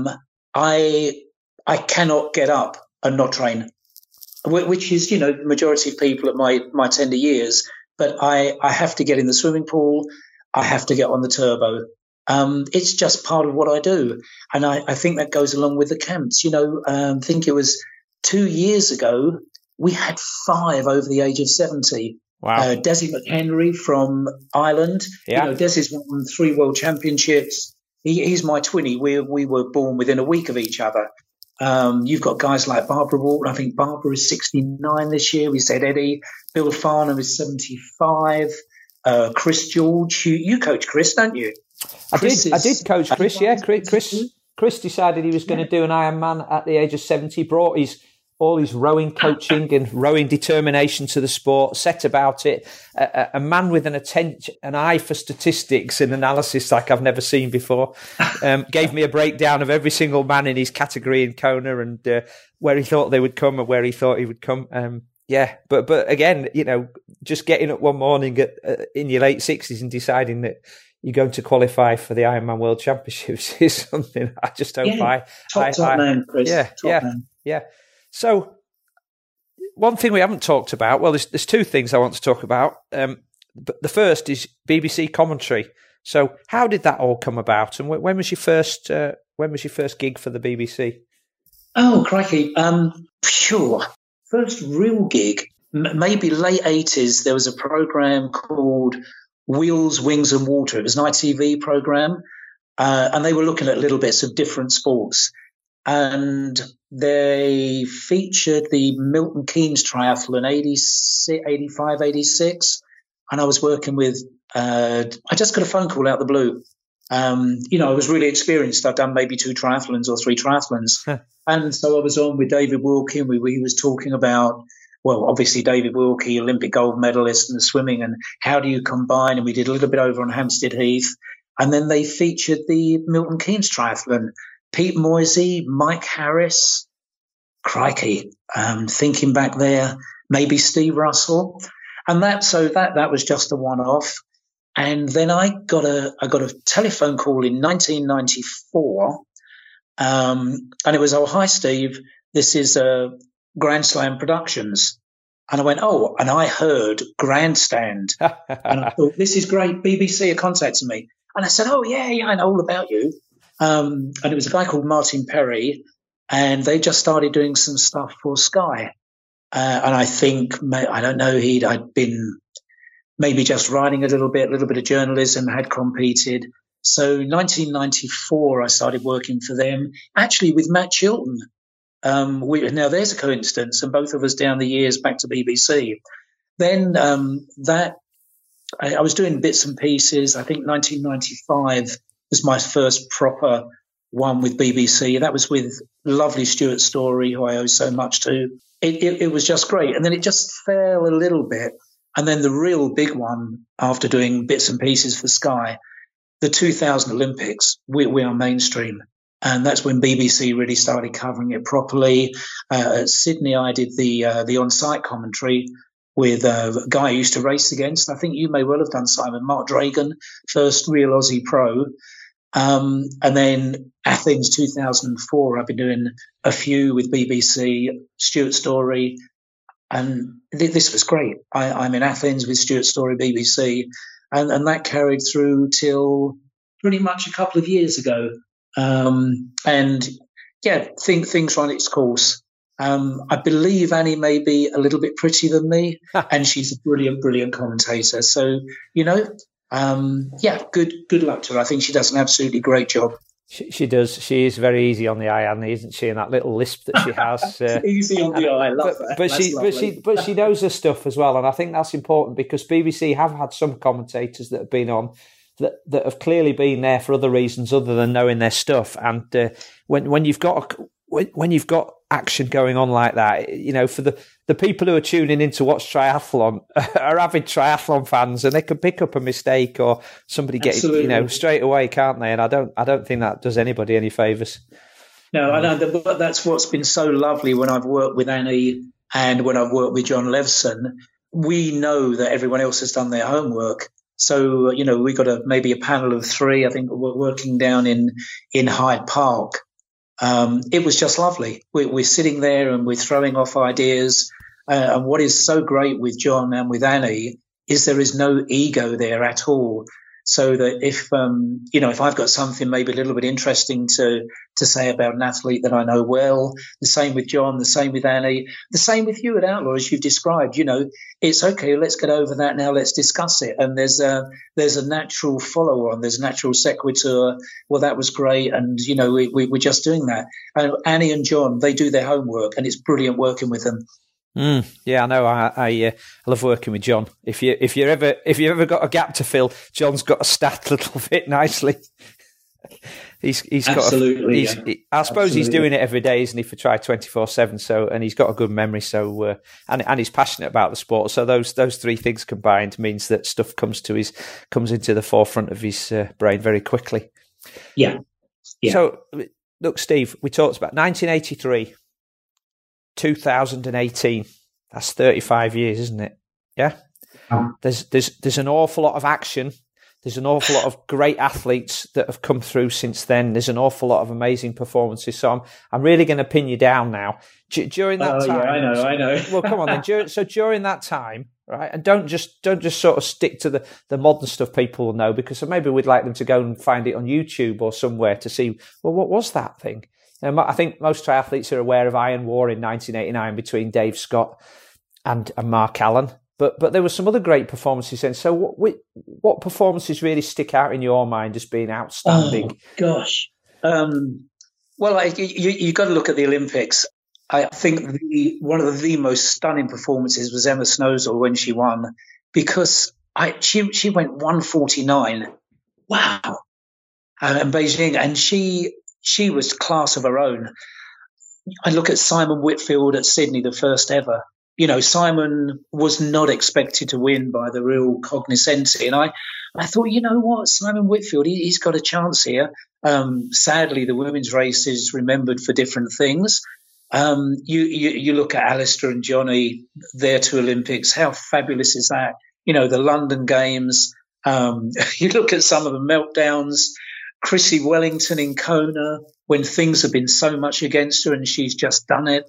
I cannot get up and not train, which is, the majority of people at my tender years. But I have to get in the swimming pool. I have to get on the turbo. It's just part of what I do. And I think that goes along with the camps. I think it was 2 years ago, we had 5 over the age of 70. Wow. Desi McHenry from Ireland. Yeah. Desi's won 3 world championships. He's my twinny. We were born within a week of each other. You've got guys like Barbara Walton. I think Barbara is 69 this year. We said Eddie. Bill Farnham is 75. Chris George. You coach Chris, don't you? I did coach Chris. Yeah, Chris decided he was going to do an Ironman at the age of 70. Brought all his rowing coaching and rowing determination to the sport, set about it. A man with an eye for statistics and analysis like I've never seen before. Gave me a breakdown of every single man in his category in Kona and where he thought they would come and where he thought he would come. But again, just getting up one morning in your late 60s and deciding that you're going to qualify for the Ironman World Championships is something I just don't buy. Top man, Chris. Yeah. So one thing we haven't talked about, well, there's 2 things I want to talk about. But the first is BBC commentary. So how did that all come about? And when was your first gig for the BBC? Oh, crikey. Sure. First real gig, maybe late 80s, there was a program called Wheels, Wings and Water. It was an ITV program, and they were looking at little bits of different sports. And they featured the Milton Keynes Triathlon 85, 86. And I was working with, I just got a phone call out of the blue. I was really experienced. I'd done maybe 2 triathlons or 3 triathlons. And so I was on with David Wilkie, and he was talking about, well, obviously David Wilkie, Olympic gold medalist in the swimming, and how do you combine? And we did a little bit over on Hampstead Heath. And then they featured the Milton Keynes Triathlon. Pete Moisey, Mike Harris, crikey, thinking back there, maybe Steve Russell. And that was just a one-off. And then I got a telephone call in 1994, and it was, "Oh, hi, Steve. This is Grand Slam Productions." And I went, "Oh," and I heard Grandstand. And I thought, this is great. BBC are contacting me. And I said, "Oh, yeah, I know all about you." And it was a guy called Martin Perry, and they just started doing some stuff for Sky. And I think, I don't know, I'd been maybe just writing a little bit of journalism, had competed. So 1994, I started working for them, actually with Matt Chilton. Now there's a coincidence, and both of us down the years back to BBC. Then I was doing bits and pieces. I think 1995 was my first proper one with BBC. That was with lovely Stuart Story, who I owe so much to. It was just great. And then it just fell a little bit. And then the real big one, after doing bits and pieces for Sky, the 2000 Olympics, we are mainstream. And that's when BBC really started covering it properly. At Sydney, I did the on-site commentary with a guy I used to race against. I think you may well have done, Simon, Mark Dragan, first real Aussie pro. And then Athens 2004, I've been doing a few with BBC, Stuart Story, and this was great. I'm in Athens with Stuart Story, BBC, and that carried through till pretty much a couple of years ago. And yeah, things run its course. I believe Annie may be a little bit prettier than me, and she's a brilliant commentator. So, good luck to her. I think she does an absolutely great job. She does. She is very easy on the eye, Annie, isn't she? And that little lisp that she has. Easy on the eye. I love that. But she knows her stuff as well, and I think that's important because BBC have had some commentators that have been on that have clearly been there for other reasons other than knowing their stuff. And when you've got action going on like that, for the people who are tuning in to watch triathlon are avid triathlon fans, and they can pick up a mistake or somebody getting straight away, can't they? And I don't think that does anybody any favours. No, I know, but that's what's been so lovely when I've worked with Annie and when I've worked with John Levson. We know that everyone else has done their homework. So, we got maybe a panel of 3, I think, we're working down in Hyde Park. It was just lovely. We're sitting there and we're throwing off ideas. And what is so great with John and with Annie is there is no ego there at all. So that if I've got something maybe a little bit interesting to say about an athlete that I know well, the same with John, the same with Annie, the same with you at Outlaw, as you've described, it's okay. Let's get over that now. Let's discuss it. And there's a natural follow on. There's a natural sequitur. Well, that was great. And, we're just doing that. And Annie and John, they do their homework and it's brilliant working with them. Yeah, I know. I love working with John. If you ever got a gap to fill, John's got to stat a little bit nicely. He's absolutely. I suppose he's doing it every day, isn't he? For Tri 24/7. So, and he's got a good memory. So, and he's passionate about the sport. So those 3 things combined means that stuff comes into the forefront of his brain very quickly. Yeah. So, look, Steve, we talked about 1983. 2018. That's 35 years, isn't it? Yeah. There's an awful lot of action. There's an awful lot of great athletes that have come through since then. There's an awful lot of amazing performances. So I'm really going to pin you down now. During that time, yeah, I know. Well, come on then. During that time, right? And don't just sort of stick to the modern stuff people will know, because maybe we'd like them to go and find it on YouTube or somewhere to see, well, what was that thing? I think most triathletes are aware of Iron War in 1989 between Dave Scott and Mark Allen. But there were some other great performances then. So what performances really stick out in your mind as being outstanding? Oh, gosh. Well, you got to look at the Olympics. I think one of the most stunning performances was Emma Snowdell when she won, because she went 1:49. Wow. And Beijing, and she was class of her own. I look at Simon Whitfield at Sydney, the first ever. Simon was not expected to win by the real cognoscenti. And I thought, you know what, Simon Whitfield, he's got a chance here. Sadly, the women's race is remembered for different things. You look at Alistair and Johnny, their 2 Olympics. How fabulous is that? The London Games. You look at some of the meltdowns. Chrissy Wellington in Kona, when things have been so much against her and she's just done it.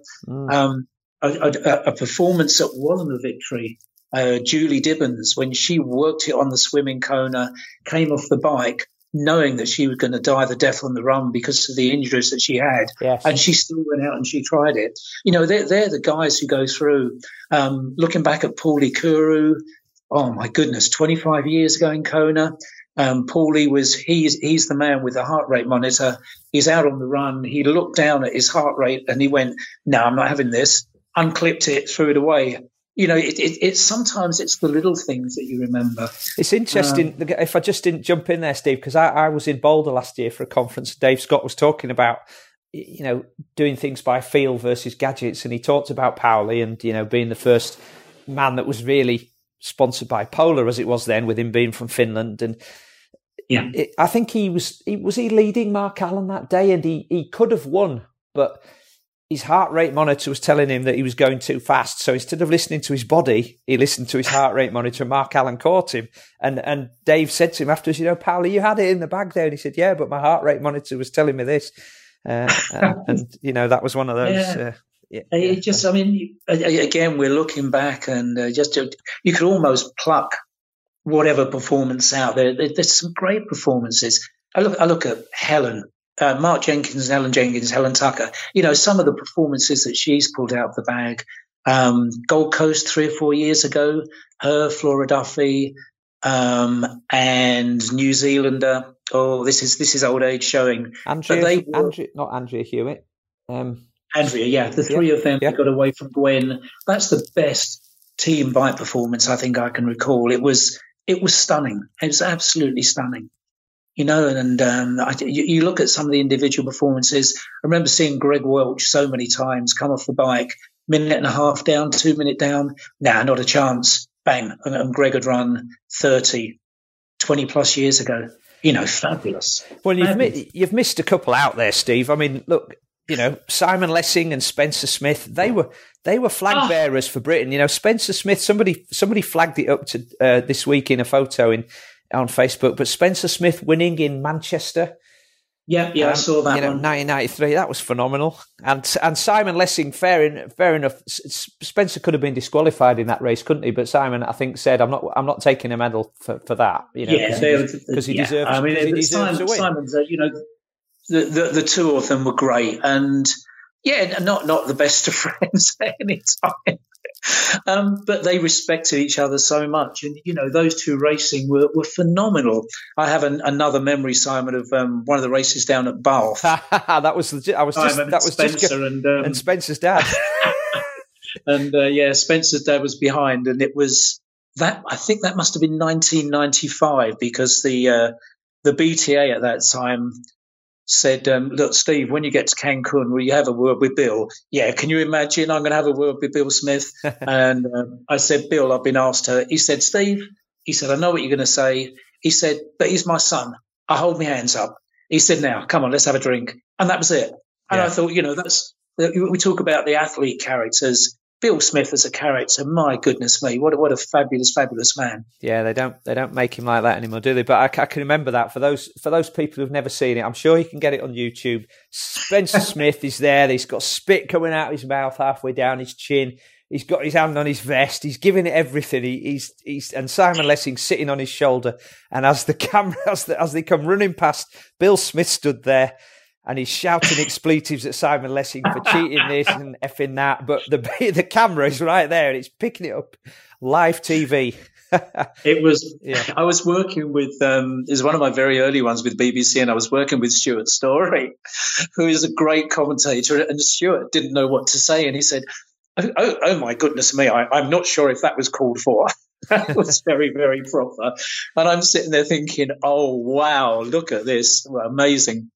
A performance at Wallomer Victory, Julie Dibbons, when she worked it on the swim in Kona, came off the bike knowing that she was going to die the death on the run because of the injuries that she had. Yes. And she still went out and she tried it. They're the guys who go through. Looking back at Paulie Kuru, oh my goodness, 25 years ago in Kona. Paulie he's the man with the heart rate monitor. He's out on the run. He looked down at his heart rate and he went, no, I'm not having this. Unclipped it, threw it away. It's sometimes it's the little things that you remember. It's interesting. If I just didn't jump in there, Steve, because I was in Boulder last year for a conference. Dave Scott was talking about, doing things by feel versus gadgets. And he talked about Paulie and, being the first man that was really sponsored by Polar, as it was then, with him being from Finland. And yeah, I think he was leading Mark Allen that day, and he could have won, but his heart rate monitor was telling him that he was going too fast. So instead of listening to his body, he listened to his heart rate monitor. Mark Allen caught him. And Dave said to him afterwards, Paulie, you had it in the bag there. And he said, yeah, but my heart rate monitor was telling me this. And that was one of those. Again, we're looking back and you could almost pluck whatever performance out there. There's some great performances. I look at Helen. Mark Jenkins, Helen Tucker, some of the performances that she's pulled out of the bag. Gold Coast 3 or 4 years ago, her, Flora Duffy, and New Zealander, Oh, this is old age showing. Not Andrea Hewitt. Andrea, yeah, the three of them got away from Gwen. That's the best team bike performance I think I can recall. It was stunning. It was absolutely stunning. You know, and you look at some of the individual performances. I remember seeing Greg Welch so many times come off the bike, minute and a half down, 2 minute down. Nah, not a chance. Bang. And Greg had run 30, 20 plus years ago. You know, fabulous. Well, you've missed a couple out there, Steve. I mean, look, you know, Simon Lessing and Spencer Smith, they were flag bearers for Britain. You know, Spencer Smith, somebody flagged it up to this week in a photo on Facebook, but Spencer Smith winning in Manchester. Yeah, I saw that one. 1993, that was phenomenal. And Simon Lessing, fair enough. Spencer could have been disqualified in that race, couldn't he? But Simon, I think, said, "I'm not taking a medal for that." You know, because he deserves. I mean, he deserves to win. Simon's, you know, the two of them were great, and not the best of friends at any time. But they respected each other so much, and you know those two racing were phenomenal. I have another memory, Simon, of one of the races down at Bath. That was legit. And Spencer's dad. And Spencer's dad was behind, and it was that. I think that must have been 1995 because the BTA at that time said, look, Steve, when you get to Cancun, will you have a word with Bill? Yeah, can you imagine? I'm going to have a word with Bill Smith. And I said, Bill, I've been asked to. He said, Steve, he said, I know what you're going to say. He said, but he's my son. I hold my hands up. He said, now, come on, let's have a drink. And that was it. And I thought, you know, we talk about the athlete characters. Bill Smith as a character, my goodness me, what a fabulous man. Yeah, they don't make him like that anymore, do they? But I can remember that for those people who've never seen it. I'm sure you can get it on YouTube. Spencer Smith is there. He's got spit coming out of his mouth halfway down his chin. He's got his hand on his vest. He's giving it everything. He's and Simon Lessing sitting on his shoulder. And as the camera as they come running past, Bill Smith stood there. And he's shouting expletives at Simon Lessing for cheating this and effing that. But the camera is right there and it's picking it up live TV. It was, I was working with, it was one of my very early ones with BBC, and I was working with Stuart Story, who is a great commentator. And Stuart didn't know what to say. And he said, oh my goodness me, I'm not sure if that was called for. That was very, very proper. And I'm sitting there thinking, oh, wow, look at this. Well, amazing.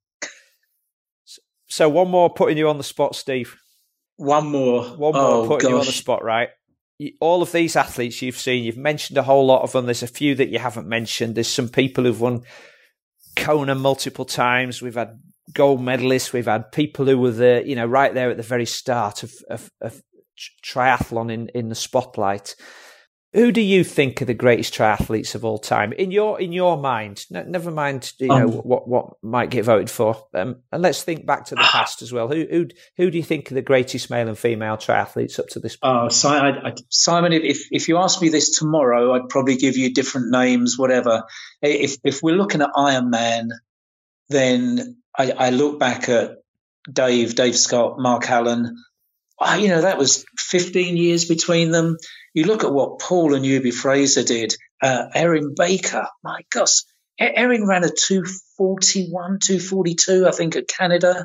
So one more putting you on the spot, Steve. One more putting you on the spot, right? All of these athletes you've seen, you've mentioned a whole lot of them. There's a few that you haven't mentioned. There's some people who've won Kona multiple times. We've had gold medalists. We've had people who were right there at the very start of triathlon in the spotlight. Who do you think are the greatest triathletes of all time in your mind? Never mind, what might get voted for. And let's think back to the past as well. Who do you think are the greatest male and female triathletes up to this point? Simon, if you ask me this tomorrow, I'd probably give you different names, whatever. If we're looking at Ironman, then I look back at Dave Scott, Mark Allen. That was 15 years between them. You look at what Paul and Newby Fraser did. Erin Baker, my gosh. Erin ran a 241, 242, I think, at Canada.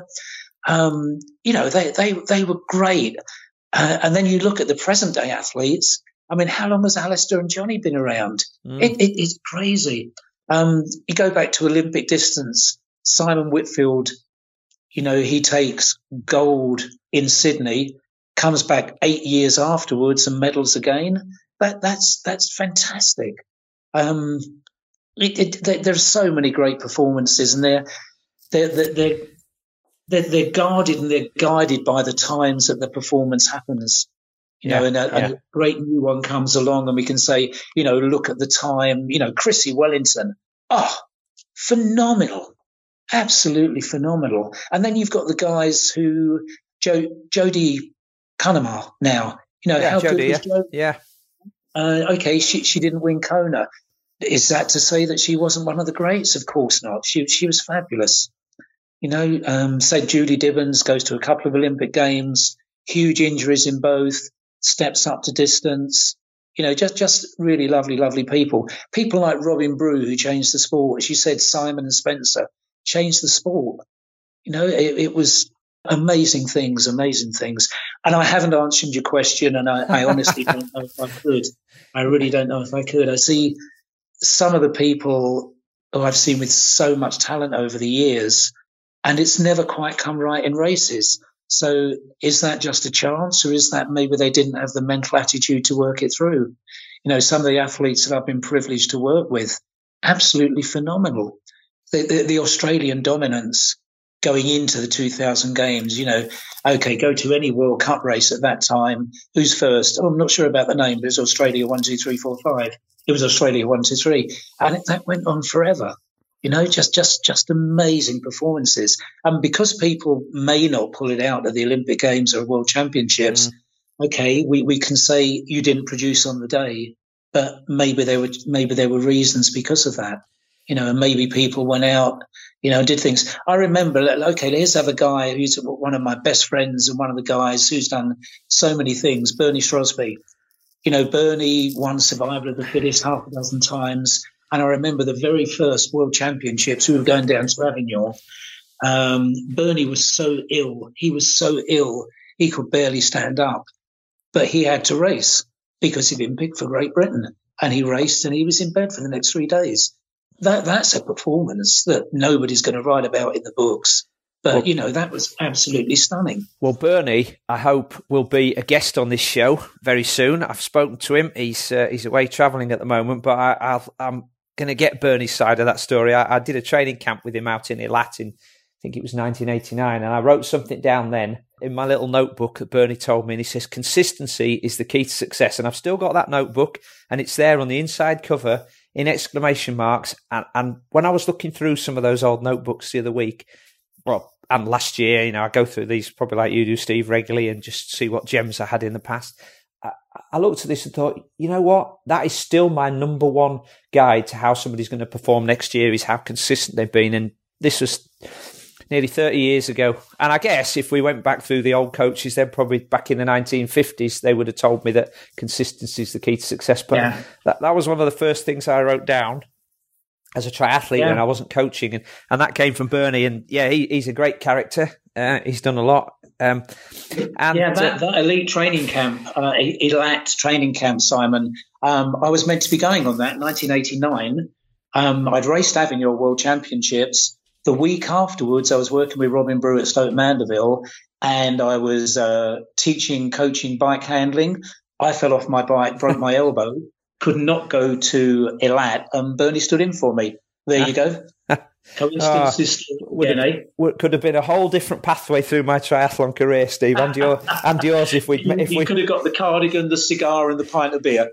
They were great. And then you look at the present day athletes. I mean, how long has Alistair and Johnny been around? It's crazy. You go back to Olympic distance. Simon Whitfield, he takes gold in Sydney, comes back 8 years afterwards and medals again. That's fantastic. There's so many great performances, and they're guarded and they're guided by the times that the performance happens. And a great new one comes along, and we can say, look at the time. Chrissy Wellington, phenomenal, absolutely phenomenal. And then you've got the guys who Jodie Cunningham now. How good was Jodie? Yeah. Okay, she didn't win Kona. Is that to say that she wasn't one of the greats? Of course not. She was fabulous. Say Julie Dibbons goes to a couple of Olympic Games, huge injuries in both, steps up to distance. just really lovely people. People like Robin Brew, who changed the sport. As you said, Simon and Spencer changed the sport. It was amazing things. And I haven't answered your question, and I honestly don't know if I could. I really don't know if I could. I see some of the people who I've seen with so much talent over the years, and it's never quite come right in races. So is that just a chance, or is that maybe they didn't have the mental attitude to work it through? Some of the athletes that I've been privileged to work with, absolutely phenomenal. The Australian dominance going into the 2000 games, go to any World Cup race at that time. Who's first? Oh, I'm not sure about the name, but it's Australia 1, 2, 3, 4, 5. It was Australia 1, 2, 3. And that went on forever. Just amazing performances. And because people may not pull it out at the Olympic Games or World Championships, okay, we can say you didn't produce on the day, but maybe there were reasons because of that. And maybe people went out, and did things. I remember, okay, let's have a guy who's one of my best friends and one of the guys who's done so many things, Bernie Shrosby. Bernie won Survival of the Fittest half a dozen times. And I remember the very first World Championships, we were going down to Avignon. Bernie was so ill. He was so ill, he could barely stand up. But he had to race because he'd been picked for Great Britain. And he raced and he was in bed for the next 3 days. That's a performance that nobody's going to write about in the books. But, that was absolutely stunning. Well, Bernie, I hope, will be a guest on this show very soon. I've spoken to him. He's away travelling at the moment, but I'm going to get Bernie's side of that story. I did a training camp with him out in Eilat in, I think it was 1989, and I wrote something down then in my little notebook that Bernie told me, and he says, consistency is the key to success. And I've still got that notebook, and it's there on the inside cover in exclamation marks. And when I was looking through some of those old notebooks the other week, and last year, I go through these probably like you do, Steve, regularly and just see what gems I had in the past. I looked at this and thought, you know what? That is still my number one guide to how somebody's going to perform next year, is how consistent they've been. And this was nearly 30 years ago. And I guess if we went back through the old coaches, then probably back in the 1950s, they would have told me that consistency is the key to success. But that was one of the first things I wrote down as a triathlete when I wasn't coaching. And that came from Bernie. And he's a great character. He's done a lot. That elite training camp, Eilat training camp, Simon, I was meant to be going on that in 1989. I'd raced Avignon World Championships. The week afterwards, I was working with Robin Brew at Stoke Mandeville, and I was coaching bike handling. I fell off my bike, broke my elbow, could not go to Eilat, and Bernie stood in for me. There you go. Coincidence could have been a whole different pathway through my triathlon career, Steve, and yours if we could have got the cardigan, the cigar, and the pint of beer.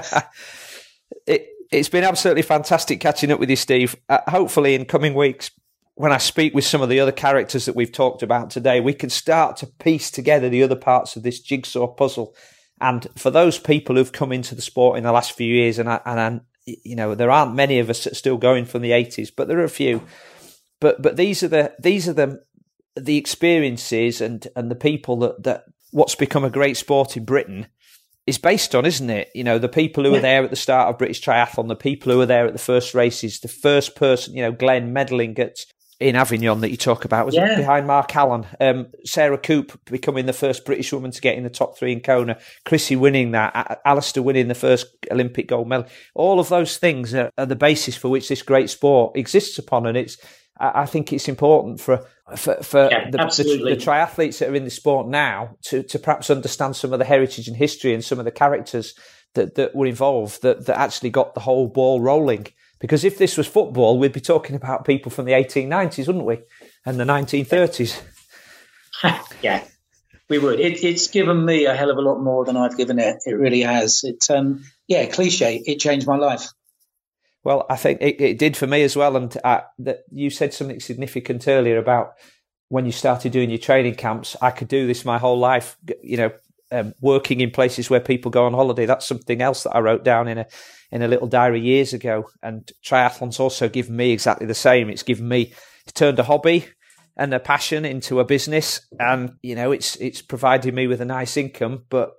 It's been absolutely fantastic catching up with you, Steve. Hopefully, in coming weeks, when I speak with some of the other characters that we've talked about today, we can start to piece together the other parts of this jigsaw puzzle. And for those people who've come into the sport in the last few years, and there aren't many of us that are still going from the 80s, but there are a few. But these are the experiences and the people that what's become a great sport in Britain is based on, isn't it? The people who were there at the start of British Triathlon, the people who were there at the first races, the first person, Glenn medaling in Avignon that you talk about was behind Mark Allen. Sarah Coop becoming the first British woman to get in the top 3 in Kona. Chrissy winning that. Alistair winning the first Olympic gold medal. All of those things are the basis for which this great sport exists upon. And I think it's important for the triathletes that are in the sport now to perhaps understand some of the heritage and history and some of the characters that were involved that actually got the whole ball rolling. Because if this was football, we'd be talking about people from the 1890s, wouldn't we? And the 1930s. Yeah, we would. It's given me a hell of a lot more than I've given it. It really has. Cliche. It changed my life. Well, I think it did for me as well. And that you said something significant earlier about when you started doing your training camps. I could do this my whole life, working in places where people go on holiday. That's something else that I wrote down in a little diary years ago. And triathlon's also given me exactly the same. It's turned a hobby and a passion into a business, and it's provided me with a nice income. But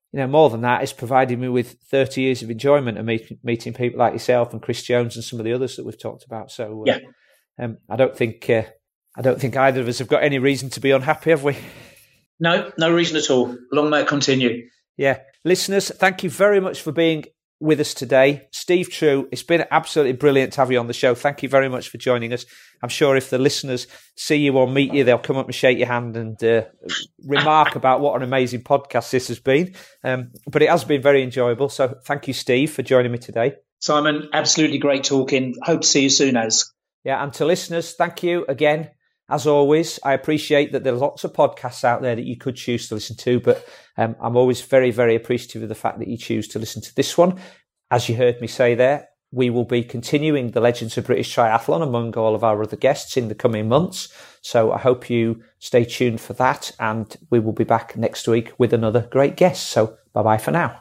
more than that, it's provided me with 30 years of enjoyment of meeting people like yourself and Chris Jones and some of the others that we've talked about. So I don't think either of us have got any reason to be unhappy, have we? No reason at all. Long may it continue. Yeah. Listeners, thank you very much for being with us today. Steve True, it's been absolutely brilliant to have you on the show. Thank you very much for joining us. I'm sure if the listeners see you or meet you, they'll come up and shake your hand and remark about what an amazing podcast this has been. But it has been very enjoyable. So thank you, Steve, for joining me today. Simon, absolutely great talking. Hope to see you soon, Az. Yeah, and to listeners, thank you again. As always, I appreciate that there are lots of podcasts out there that you could choose to listen to, but I'm always very, very appreciative of the fact that you choose to listen to this one. As you heard me say there, we will be continuing the Legends of British Triathlon among all of our other guests in the coming months. So I hope you stay tuned for that, and we will be back next week with another great guest. So bye-bye for now.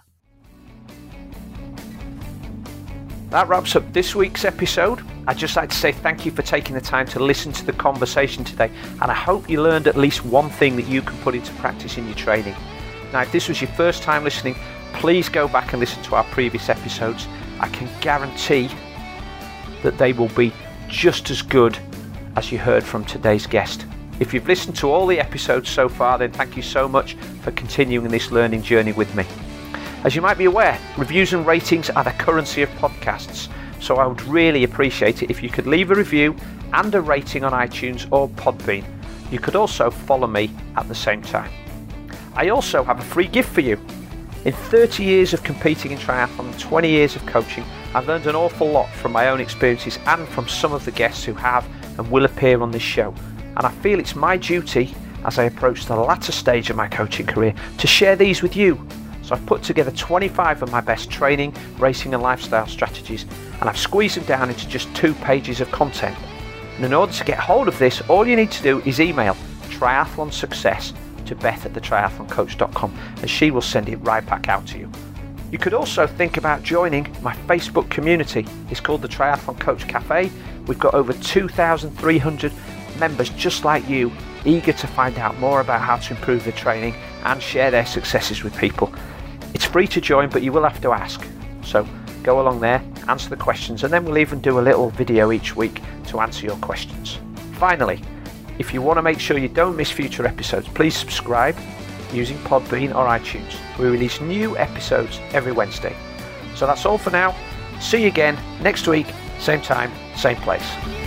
That wraps up this week's episode. I'd just like to say thank you for taking the time to listen to the conversation today, and I hope you learned at least one thing that you can put into practice in your training. Now, if this was your first time listening, please go back and listen to our previous episodes. I can guarantee that they will be just as good as you heard from today's guest. If you've listened to all the episodes so far, then thank you so much for continuing this learning journey with me. As you might be aware, reviews and ratings are the currency of podcasts, so I would really appreciate it if you could leave a review and a rating on iTunes or Podbean. You could also follow me at the same time. I also have a free gift for you. In 30 years of competing in triathlon and 20 years of coaching, I've learned an awful lot from my own experiences and from some of the guests who have and will appear on this show. And I feel it's my duty, as I approach the latter stage of my coaching career, to share these with you. So I've put together 25 of my best training, racing and lifestyle strategies, and I've squeezed them down into just 2 pages of content. And in order to get hold of this, all you need to do is email Triathlon Success to Beth@thetriathloncoach.com, and she will send it right back out to you. You could also think about joining my Facebook community. It's called the Triathlon Coach Cafe. We've got over 2,300 members just like you, eager to find out more about how to improve their training and share their successes with people. It's free to join, but you will have to ask. So go along there, answer the questions, and then we'll even do a little video each week to answer your questions. Finally, if you want to make sure you don't miss future episodes, please subscribe using Podbean or iTunes. We release new episodes every Wednesday. So that's all for now. See you again next week, same time, same place.